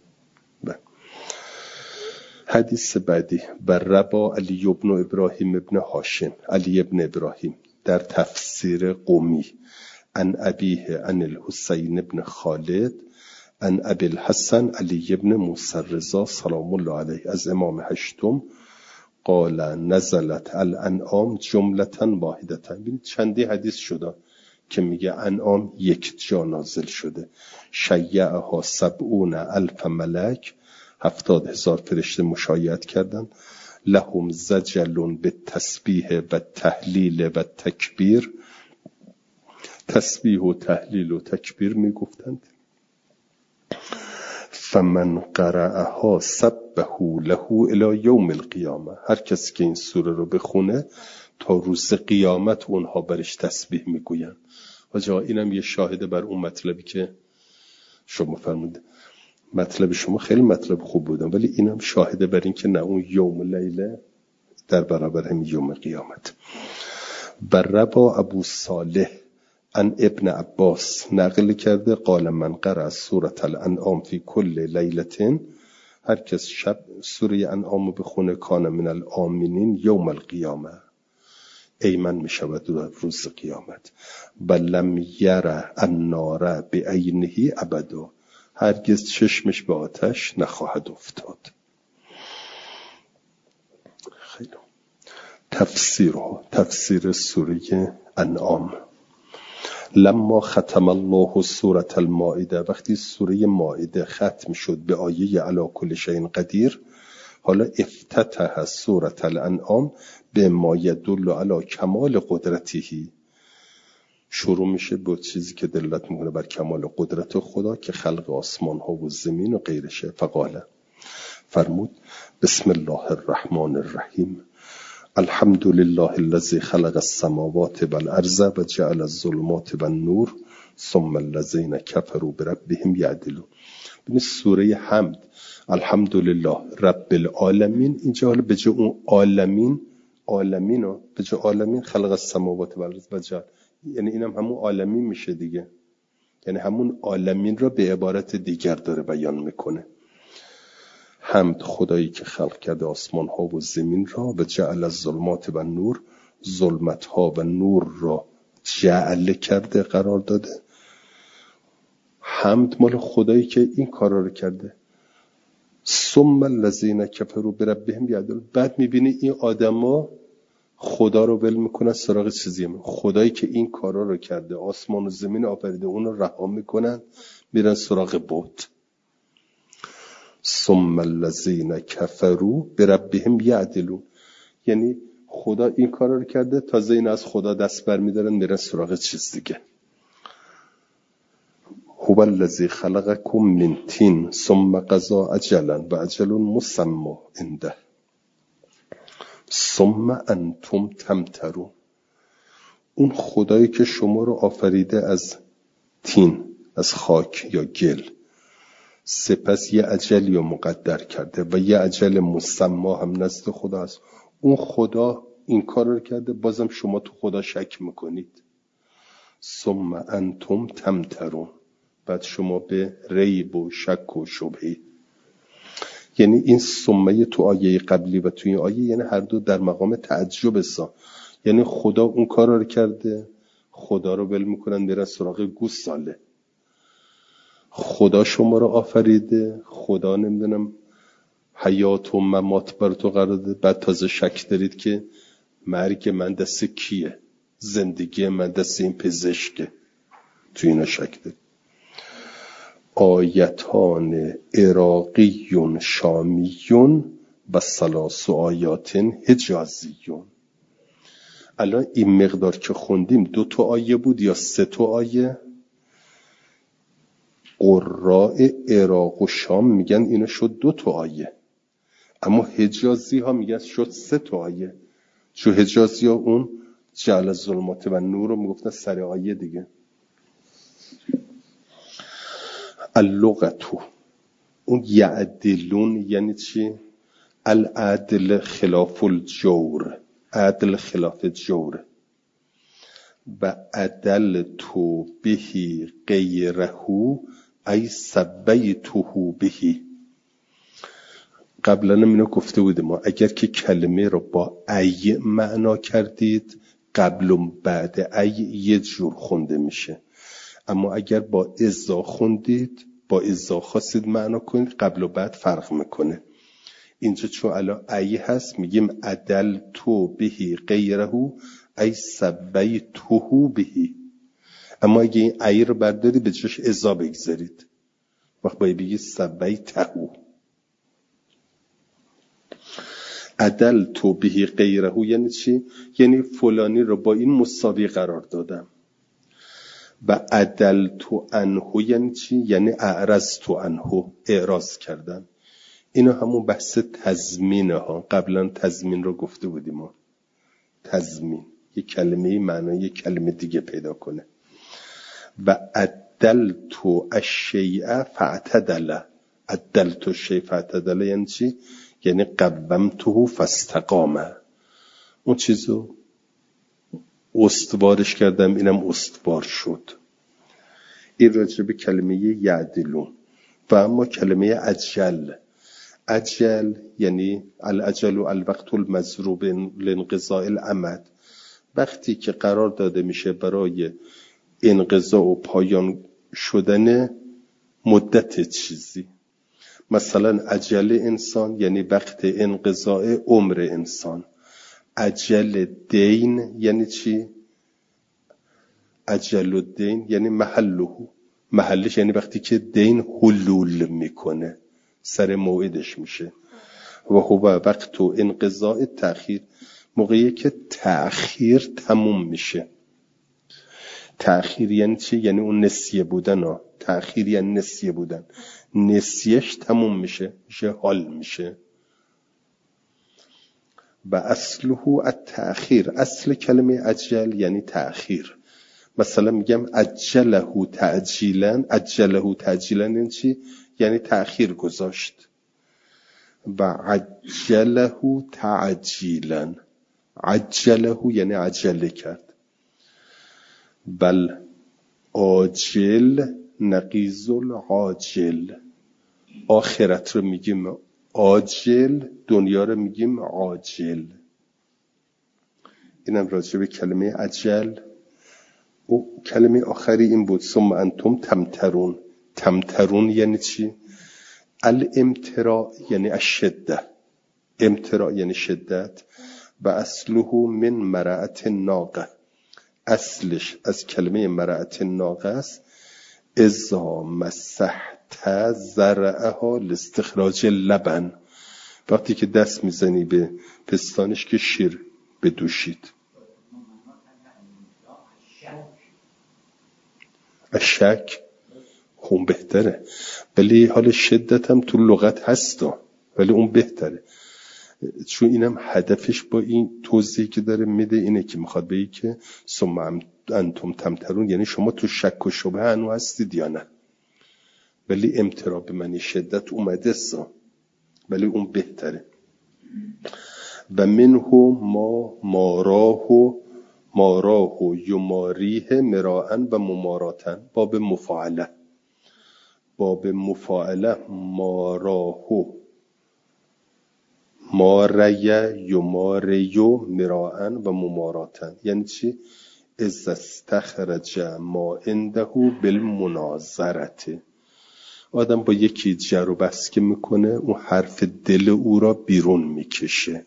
حدیث بعدی بر ربا علی ابن ابراهیم ابن هاشم، علی ابن ابراهیم در تفسیر قمی، عن ابیه عن الحسین ابن خالد عن ابی الحسن علی ابن موسی رضا سلام الله علیه، از امام هشتم، قال نزلت الانعام جملتا واحدتا. ببینید چندی حدیث شده که میگه انعام 1 جا نازل شده. شیعها 70,000 ملک، 70,000 فرشته مشایعت کردن. لهم زجل به تسبیح و تهلیل و تکبیر، تسبیح و تهلیل و تکبیر میگفتند. فمن قرأها سبحوا له الی یوم القیامه، هر کسی که این سوره رو بخونه تا روز قیامت اونها برش تسبیح میگوین. و اینم یه شاهده بر اون مطلبی که شما فرمودید. مطلب شما خیلی مطلب خوب بودن، ولی اینم شاهده بر این که نه اون یوم لیله در برابر هم یوم قیامت. بر ربا ابو صالح ان ابن عباس نقل کرده، قال من قرأ سوره الانعام فی کل لیلة، هر کس شب سوره انعام بخونه، کان من الآمنین یوم القیامه، ایمن می شود روز قیامت. بل لم یره النار بعینه ابدا، هرگز چشمش به آتش نخواهد افتاد. خیلی تفسیر سوره انعام. لما ختم الله سوره المائده، وقتی سوره مائده ختم شد به آیه علی کل شیء قدیر، حالا افتتح سوره الانعام به ما یدل علی کمال قدرته، شروع میشه با چیزی که دلالت میکنه بر کمال قدرت خدا که خلق آسمان ها و زمین و غیرشه. فقاله، فرمود بسم الله الرحمن الرحیم الحمد لله الذي خلق السماوات والارض وجعل الظلمات والنور ثم الذين كفروا بربهم يعدلون. ببین سوره حمد الحمد لله رب العالمین، اینجا حالا به جای اون عالمین رو به جای عالمین خلق السماوات والارض وجعل، یعنی اینم همون عالمین میشه دیگه، یعنی همون عالمین را به عبارت دیگر داره بیان میکنه. حمد خدایی که خلق کرده آسمان ها و زمین را و جعل الظلمات و نور، ظلمت ها و نور را جعل کرده قرار داده. حمد مال خدایی که این کارا رو کرده. ثم الذین کفروا بربهم یعدلون. بعد میبینی این آدما خدا رو ول میکنن سراغ چیزی هم. خدایی که این کارا رو کرده، آسمان و زمین آفریده، اون رو رها میکنن میرن سراغ بت. ثم الذین کفروا بربهم یعدلون، یعنی خدا این کارا رو کرده، تازه این از خدا دست برمیدارن میرن سراغ چیز دیگه. هو الذی خلقکم من طین ثم قضی اجلا و اجل مسمی عنده ثم انتم تمترون. اون خدایی که شما رو آفریده از طین، از خاک یا گل، سپس یه اجلی رو مقدر کرده و یه اجل مسمی هم نزد خدا است. اون خدا این کار رو کرده، بازم شما تو خدا شک میکنید. ثم انتم تمترون، بعد شما به ریب و شک و شبهه. یعنی این ثمه تو آیه قبلی و تو این آیه یعنی هر دو در مقام تعجب سا، یعنی خدا اون کار رو کرده، خدا رو ول میکنن میرن سراغ گوساله. خدا شما رو آفریده، خدا نمیدونم حیات و ممات بر تو قرار داده، بعد تازه شک دارید که مرگ من دست کیه، زندگی من دست این پزشکه، تو اینا شک دارید. آیتان عراقیون شامیون و ثلاث آیات حجازیون. الان این مقدار که خوندیم 2 آیه بود یا 3 آیه؟ قراء عراق و شام میگن اینو شد 2 آیه، اما حجازی ها میگن شد 3 آیه، چون حجازی ها اون جعل الظلمات و نور رو میگفتن سر آیه دیگه. اللغتو اون یعدلون یعنی چی؟ العدل خلاف الجور، عدل خلاف جور. و عدل تو بهی غیرهو ای سبیتهو بهی. قبلا اینو گفته بودیم ما، اگر که کلمه رو با ای معنا کردید قبل و بعد ای یه جور خونده میشه، اما اگر با ازا خوندید، با ازا خواستید معنا کنید، قبل و بعد فرق میکنه. اینجا چون الان ای هست میگیم عدل تو بهی غیرهو ای سبیتهو بهی، اما اگه این ای رو برداری به جاش ازا بگذارید، وقت باید بگید سبیتهو. عدل تو بهی غیرهو یعنی چی؟ یعنی فلانی رو با این مساوی قرار دادم. و عدل تو عنه یعنی چی؟ یعنی اعرض تو عنه، اعراض کردن. اینا همون بحث تضمینه ها، قبلا تضمین رو گفته بودیم ما. تضمین یک کلمه معنی یک کلمه دیگه پیدا کنه. و عدل تو الشیء فاعتدل، عدل تو الشیء فاعتدل یعنی چی؟ یعنی قومته فاستقام، اون چیزو استوارش کردم اینم استوار شد. این راجع به کلمه یعدلون. و اما کلمه عجل، عجل یعنی العجل و الوقت المضروب لانقضاء الامد، وقتی که قرار داده میشه برای انقضاء و پایان شدن مدت چیزی. مثلا عجل انسان یعنی وقت انقضاء عمر انسان. عجل دین یعنی چی؟ عجل الدین یعنی محلش یعنی وقتی که دین حلول میکنه، سر موعدش میشه. و هو وقت و انقضاء تأخیر، موقعی که تأخیر تموم میشه. تأخیر یعنی چی؟ یعنی اون نسیه بودن ها. تأخیر یعنی نسیه بودن، نسیهش تموم میشه حال میشه. و اصله التأخیر، اصل کلمه عجل یعنی تأخیر. مثلا میگم عجله تعجیلا، عجله تعجیلا یعنی چی؟ یعنی تأخیر گذاشت. و عجله تعجیلا، عجله یعنی عجله کرد. بل عاجل نقیض العاجل، آخرت رو میگیم عاجل، دنیا رو میگیم عاجل. اینم راجع به کلمه عجل. و کلمه آخری این بود ثم انتم تمترون. تمترون یعنی چی؟ الامتراء یعنی الشده، امتراء یعنی شدت. و اصله من مرعت الناقه، اصلش از کلمه مرعت الناقه است. اذا مسحت زرعها لاستخراج اللبن، وقتی که دست میزنی به پستانش که شیر بدوشید. الشک اون بهتره، ولی حال شدت هم تو لغت هستا، ولی اون بهتره، چون اینم هدفش با این توضیحی که داره میده اینه که میخواد بگه که ثم انتم تمترون یعنی شما تو شک و شبهه هنو هستید یا نه، ولی امترا به معنی شدت اومده سا، ولی اون بهتره. و منه ماراه یماریه مراعن و مماراتن. باب مفاعله، باب مفاعله ماراه ماریه یماریو مراعن و مماراتن یعنی چی؟ از استخرج ما عنده بالمناظرته، آدم با یکی جر و بحث که میکنه اون حرف دل او را بیرون میکشه.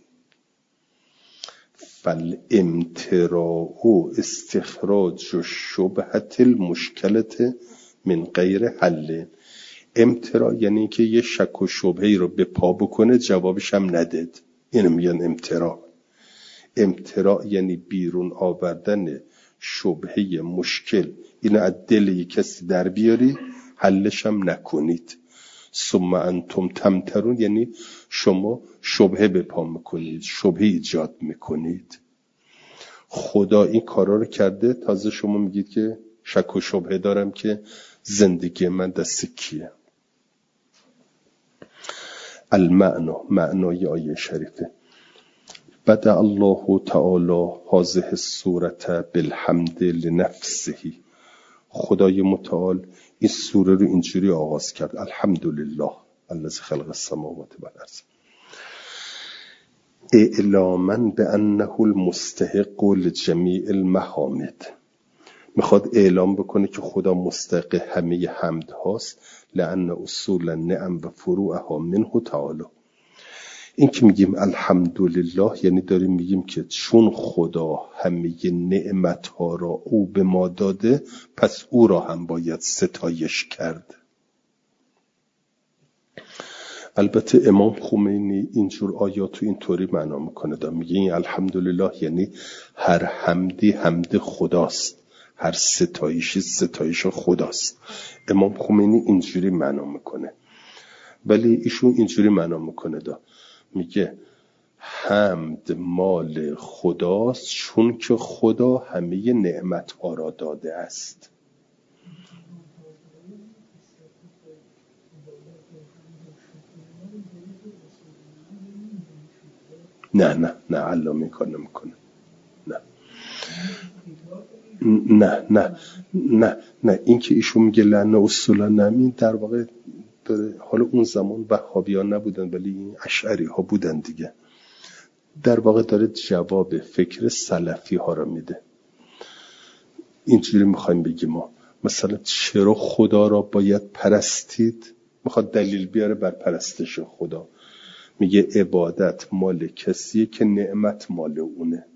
فالامتراء استخراج شبهت المشکلت من غیر حل. امتراء یعنی که یه شک و شبهه‌ای رو به پا بکنه جوابش هم ندید، اینو میگن امتراء. امتراء یعنی بیرون آوردن شبهه مشکل، اینو از دل یک کسی در بیاری حلش هم نکنید. ثم انتم تمترون یعنی شما شبهه به پا میکنید، شبهه ایجاد میکنید. خدا این کارا رو کرده، تازه شما میگید که شک و شبهه دارم که زندگی من دست کیه. المعنى، معنای آیه شریفه. بدأ الله تعالی هذه السوره بالحمد لنفسه. خدای متعال این سوره رو اینجوری آغاز کرد: الحمدلله الذی خلق السماوات والارض اعلاما بانه المستحق لجمیع المحامد. میخواد اعلام بکنه که خدا مستحق همه حمد هاست، لأن اصول النعم و فروعها منه تعالی. این که میگیم الحمدلله یعنی داریم میگیم که چون خدا همه نعمت ها را او به ما داده، پس او را هم باید ستایش کرد. البته امام خمینی اینجور آیات رو اینطوری معنا میکنه، میگه این الحمدلله یعنی هر حمدی حمد خداست، هر ستایشی ستایش خداست. امام خمینی اینجوری معنا میکنه، ولی ایشون اینجوری معنا میکنه میگه حمد مال خداست چون که خدا همه نعمت ها را داده است. نه علامه کار نمیکنه. نه این که ایشون میگه لعنه اصولا نمین، در واقع داره، حالا اون زمان وهابیان نبودن ولی این اشعری ها بودن دیگه، در واقع داره جواب فکر سلفی ها را میده. اینجوری میخوایم بگیم ما مثلا چرا خدا را باید پرستید، میخواد دلیل بیاره بر پرستش خدا. میگه عبادت مال کسیه که نعمت مال اونه.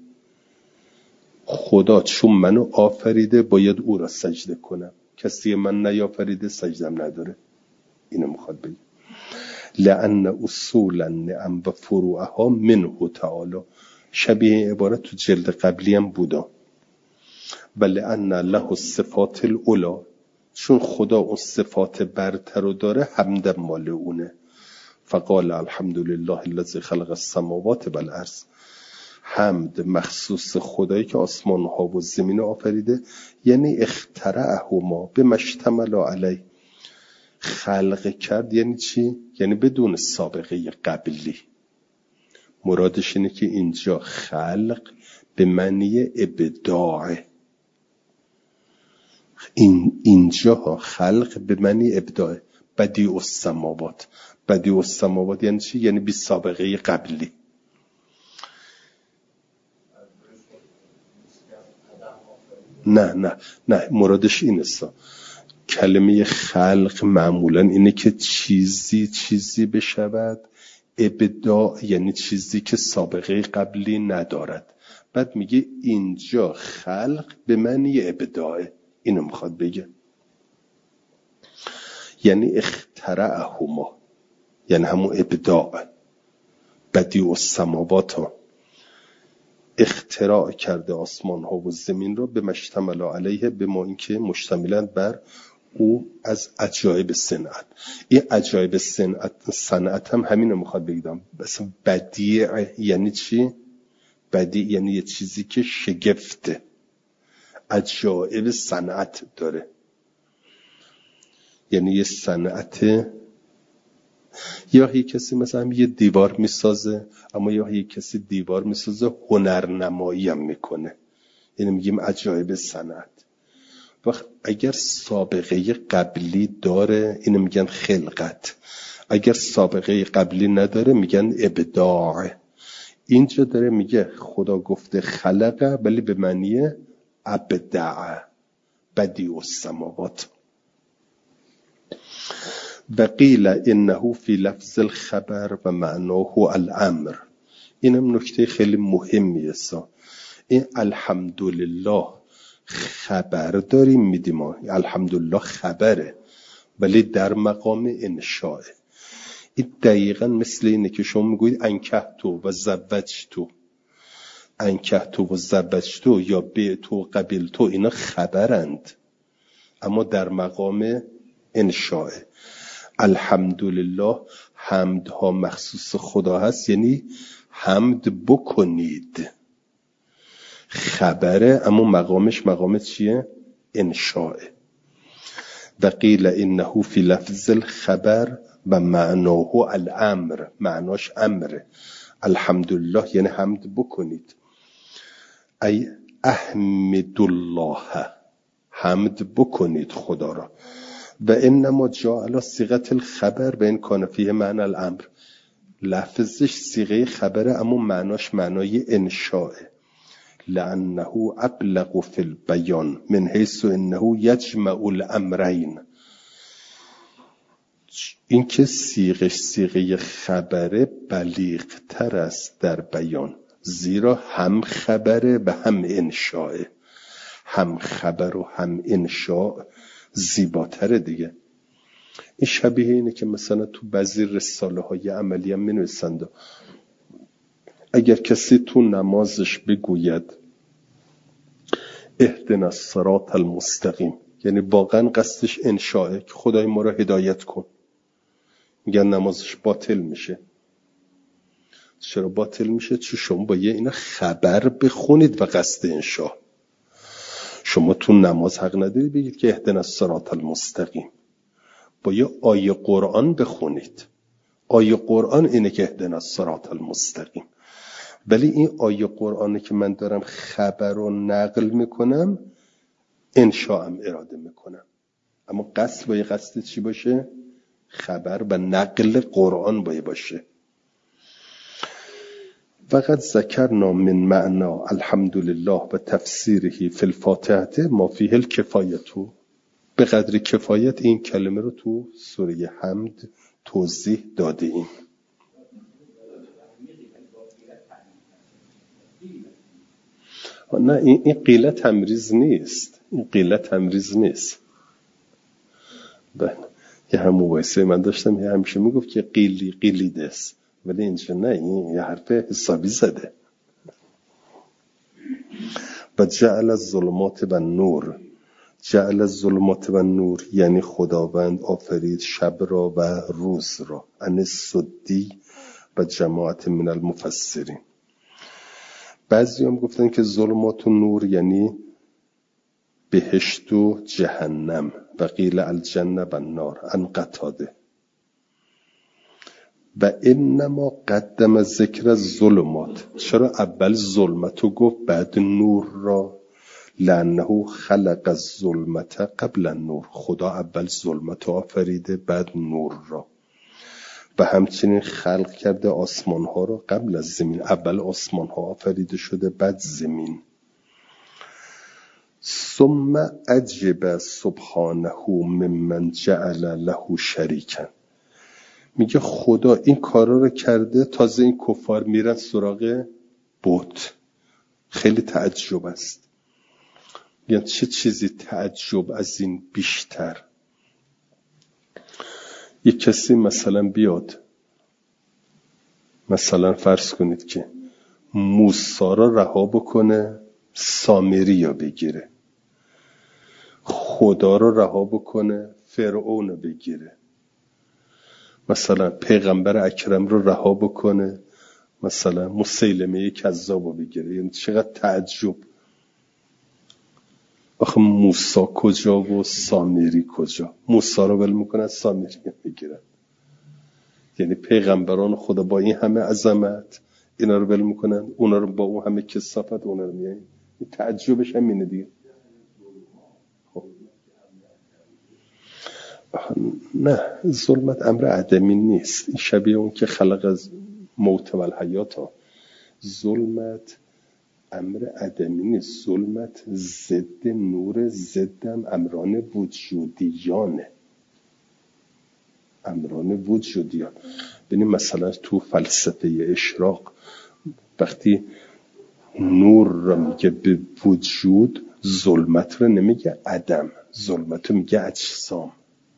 خدا چون منو آفریده باید او را سجده کنم، کسی من نیافریده سجدم نداره. اینو میخواد بگه لأن اصول النعم و فروعها منه تعالی. شبیه عبارت تو جلد قبلی هم بودا. بل ان له الصفات العلی، چون خدا اون صفات برتر رو داره، حمد مال اونه. فقال الحمد لله الذی خلق السماوات والارض، حمد مخصوص خدایی که آسمان ها و زمین آفریده، یعنی اخترعهما بما اشتمل علیه، خلق کرد. یعنی چی؟ یعنی بدون سابقه قبلی. مرادش اینه که اینجا خلق به معنی ابداع، اینجا خلق به معنی ابداع. بدیع السماوات، بدیع السماوات یعنی چی؟ یعنی بی سابقه قبلی. نه مرادش این است. کلمه خلق معمولا اینه که چیزی بشود. ابداع یعنی چیزی که سابقه قبلی ندارد. بعد میگه اینجا خلق به معنی ابداعه، اینو میخواد بگه. یعنی اخترعهما، یعنی همون ابداع. بدیع السماوات ها، اختراع کرده آسمان ها و زمین رو، به مشتمل علیه، به ما اینکه مشتملند بر او از عجایب صنعت. این عجایب صنعت هم همین رو میخواد بگم. مثلا بدیع یعنی چی؟ بدیع یعنی یه چیزی که شگفته، عجایب صنعت داره. یعنی یه صنعت، یا کسی مثلا یه دیوار میسازه، اما یا کسی دیوار میسازه هنرنمایی هم میکنه، یعنی میگیم عجایب صنعت. وقت اگر سابقه قبلی داره اینو میگن خلقت، اگر سابقه قبلی نداره میگن ابداع. اینجا داره میگه خدا گفته خلقه، ولی به معنی ابدع، بدیع السماوات. وقیل انه فی لفظ الخبر و معناه الامر. اینم نکته خیلی مهمیه. این الحمدلله خبر داریم میدیم، الحمدلله خبره، ولی در مقام انشاء. این دقیقا مثل اینه که شما میگوید انکحتو و زوجتو، انکحتو و زوجتو یا بیعتو و قبلتو، اینا خبرند اما در مقام انشاء. الحمدلله حمدها مخصوص خدا هست، یعنی حمد بکنید. خبره اما مقام چیه؟ انشاء. وقیل انه فی لفظ الخبر و معناه الامر، معناش امره. الحمدلله یعنی حمد بکنید، ای احمد الله، حمد بکنید خدا را. و انما جاء علی صیغه الخبر و ان کان فیه معنی الامر، لفظش صیغه خبره اما معناش معنای انشاء. لانه ابلغ فی البیان من حیث انه یجمع الامرین. این که صیغه خبره بلیغ تر است در بیان، زیرا هم خبره و هم انشاء. هم خبر و هم انشاء زیباتره دیگه. این شبیه اینه که مثلا تو بعضی رساله های عملی هم مینویسند اگر کسی تو نمازش بگوید اهدنا الصراط المستقیم، یعنی واقعا قصدش انشاءه که خدای ما را هدایت کن، میگن نمازش باطل میشه. چرا باطل میشه؟ چون شما با یه اینا خبر بخونید و قصد انشاء. شما تو نماز حق نداری بگید که اهدنا الصراط المستقیم، با یه آیه قرآن بخونید. آیه قرآن اینه که اهدنا الصراط المستقیم. ولی این آیه قرآنی که من دارم خبر رو نقل میکنم، انشاءم اراده میکنم، اما قصد باید قصد چی باشه؟ خبر و نقل قرآن باید باشه. فقط ذکرنا من معنا الحمدلله و تفسیره فی الفاتحه ما فیه الکفایتو. به قدر کفایت این کلمه رو تو سوره حمد توضیح داده ایم. نه این قیله تمریز نیست، این قیله تمریز نیست. یه هم مباحثه من داشتم یه همیشه میگفت که قیلی دست، ولی اینجا نه، این یه حرف حسابی زده. و جعل الظلمات و نور. جعل الظلمات و نور یعنی خداوند آفرید شب را و روز را. ان السدی و جماعت من المفسرین. بعضی هم گفتن که ظلمات و نور یعنی بهشت و جهنم. و قیل الجنه و النار. ان قتاده. و انما قدم ذکر الظلمات. چرا اول ظلمت رو گفت بعد نور را؟ لانه خلق الظلمت قبل النور. خدا اول ظلمت رو آفریده بعد نور را. و همچنین خلق کرده آسمان ها را قبل از زمین. اول آسمان ها آفریده شده بعد زمین. ثم عجب سبحانه ممن جعل له شریکا. میگه خدا این کارا رو کرده، تازه این کفار میرن سراغ بت. خیلی تعجب است. یعنی چه چیزی تعجب از این بیشتر؟ یک کسی مثلا بیاد، مثلا فرض کنید که موسی را رها بکنه سامری را بگیره، خدا را رها بکنه فرعون را بگیره، مثلا پیغمبر اکرم رو رها بکنه مثلا مسیلمه کذاب رو بگیره. یعنی چقدر تعجب. آخه موسی کجا و سامری کجا؟ موسی رو ول میکنن سامری رو بگیرن. یعنی پیغمبران خدا با این همه عظمت اینا رو ول میکنن، اونا رو با اون همه کثافت اونا رو میگن. تعجبش همینه دیگه. نه، ظلمت امر عدمی نیست. این شبیه اون که خلق از موت و الحیات ها. ظلمت امر عدمی نیست. ظلمت ضد نور، ضدم امران وجودیانه. امران وجودیان. ببینیم مثلا تو فلسفه اشراق وقتی نور رو میگه به وجود، ظلمت رو نمیگه عدم، ظلمت رو میگه اجسام.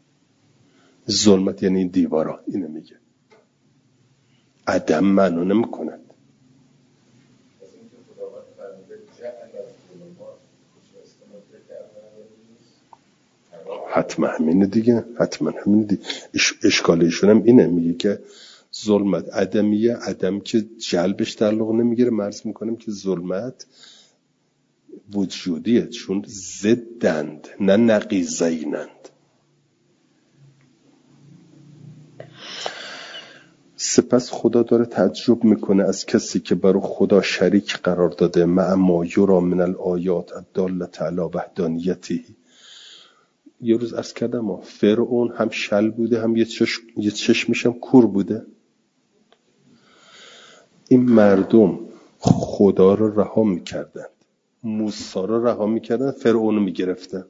ظلمت یعنی دیوارا، اینو میگه. عدم معنی نمیکنند. حتما همینه دیگه. حتما همینه دیگه. اشکالشون هم اینه، میگه که ظلمت عدمیه. عدم که جلبش تعلق نمیگیره. مرز میکنیم که ظلمت وجودیه، چون ضدند نه نقیضینند. سپس خدا داره تعجب میکنه از کسی که برای خدا شریک قرار داده. مع ما یرا من الآیات الدالة علی وحدانیته. یه روز عرض کردم فرعون هم شل بوده، هم یه چشمش هم کور بوده. این مردم خدا رو رها میکردن، موسی رو رها میکردن، فرعون رو میگرفتن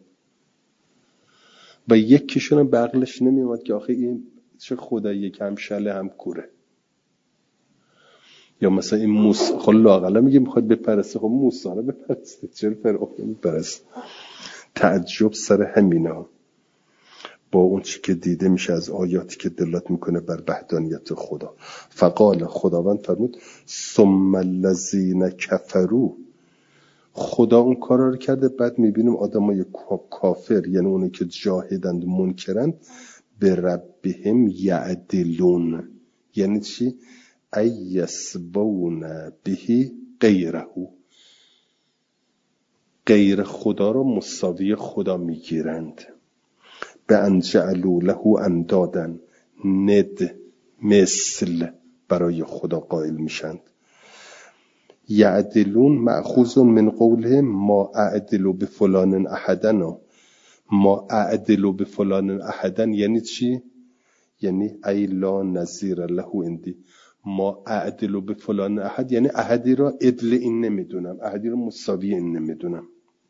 و یکیشون هم به عقلش نمیومد که آخه این چه خداییه که هم شله هم کوره. یا مثلا این موسی خب لااقل میگه میخواد بپرسته، خب موسی رو بپرسته، چرا فرعون میپرسته؟ تعجب سر همینا با اون چی که دیده میشه از آیاتی که دلالت میکنه بر وحدانیت خدا. فقال، خداوند فرمود ثم الذین کفروا. خدا اون کارا رو کرده. بعد میبینیم آدمای کافر، یعنی اونایی که جاهدند منکرند، به ربهم یعدلون. یعنی چی؟ ایسبون به غیره، غیر خدا رو مساوی خدا میگیرند. به انجعلوا له اندادن، ند، مثل برای خدا قائل میشند. یعدلون مأخوذ من قوله ما اعدل بفلان احدنا. ما اعدل بفلان احدن یعنی چی؟ یعنی ای لا نظیر له عندی. ما اعدل بفلان احد یعنی احدی را عدل این نمیدونم، احدی را مساوی این نمیدونم.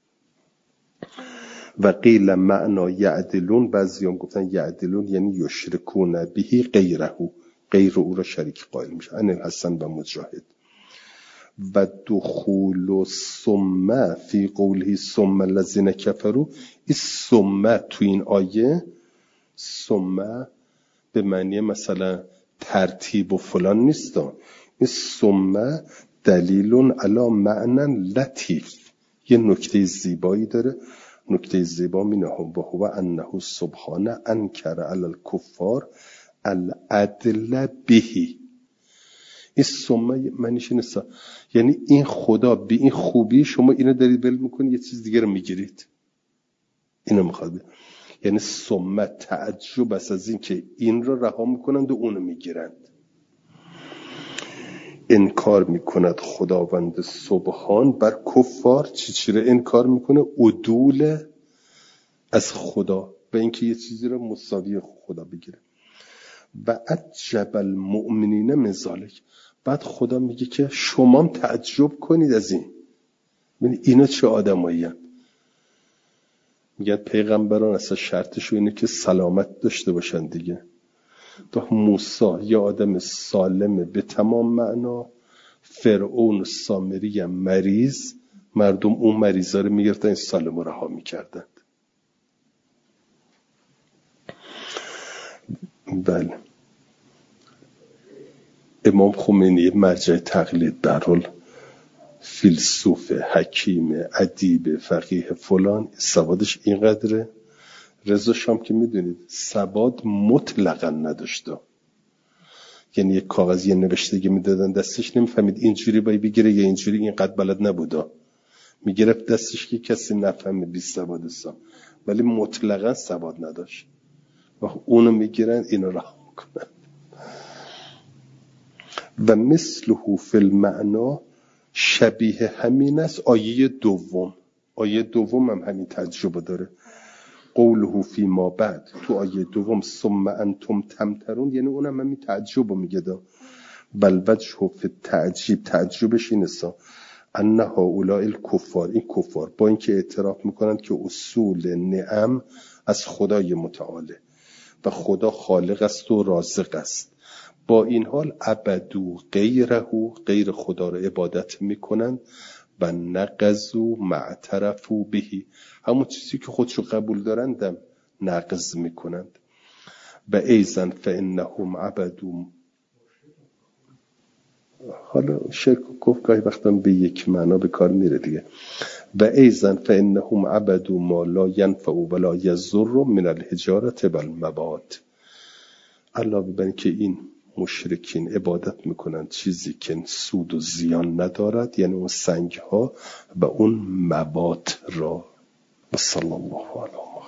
و قیل معنا یعدلون، بعضیان گفتن یعدلون یعنی یشرکون به غیره، غیر او را شریک قائل میشه. ان الحسن و مجاهد. و دخول ثم فی قوله ثم الذین کفروا. این ثم تو این آیه، ثم به معنی مثلا ترتیب و فلان نیست. این ثم دلیل علی معنی لطیف، یه نکته زیبایی داره. نکته زیبا مینه و هو انه سبحانه انکر علی الکفار العدل بهی. این سمه معنیش اینه یعنی این خدا به این خوبی شما اینو دارید ول میکنید، یه چیز دیگه رو میگیرید. اینو میخواد یعنی سمه تعجب است از این که این رو رها میکنند و اونو میگیرند. انکار میکند خداوند سبحان بر کفار چی رو انکار میکنه؟ عدول از خدا و اینکه یه چیزی رو مساوی خدا بگیره. و عجب المؤمنین من ذالک. بعد خدا میگه که شما هم تعجب کنید از این. ببین اینا چه آدمایی هستند. میگن پیغمبران اصلا شرطشو اینه که سلامت داشته باشن دیگه. تا موسی یه آدم سالمه به تمام معنا، فرعون و سامری مریض، مردم اون مریضا رو میگرفتن این سالم رو رها میکردند. بله امام خمینی مرجع تقلید به هر حال فیلسوف، حکیم، ادیب، فقیه فلان، سوادش اینقدره. رضا شام که میدونید سواد مطلقا نداشته، یعنی یک کاغذ یه نوشتگی میدادن دستش نمیفهمید اینجوری باید بگیره یا اینجوری، اینقدر بلد نبودا، میگرفت دستش که کسی نفهمه بی سواد است، ولی مطلقا سواد نداشت و اونو میگیرن اینو رها میکنن. و مثله فی المعنا شبیه همین است آیه دوم. آیه دوم هم همین تجربه داره. قوله فی ما بعد، تو آیه دوم ثم انتم تمترون، یعنی اونم همین تعجب میگه دا. بل وجه فی التعجیب، تعجبش این است ان هؤلاء الکفار، این کفار با اینکه اعتراف میکنند که اصول نعم از خدای متعاله و خدا خالق است و رازق است، با این حال عبدو غیره، غیر خدا را عبادت میکنند و نقضوا معترفوا بهی، همون چیزی که خودشو قبول دارندم نقض میکنند. و ایزن فانهم عبدوا، حالا شرک و کفر گاهی وقتا به یک معنا به کار میره دیگه. و ایزن فانهم عبدوا ما لا ينفع ولا يضر من الحجاره والمواد. علاوه بر که این مشرکین عبادت میکنن چیزی که سود و زیان ندارد، یعنی اون سنگ ها و اون مواد را. و صلی الله علیه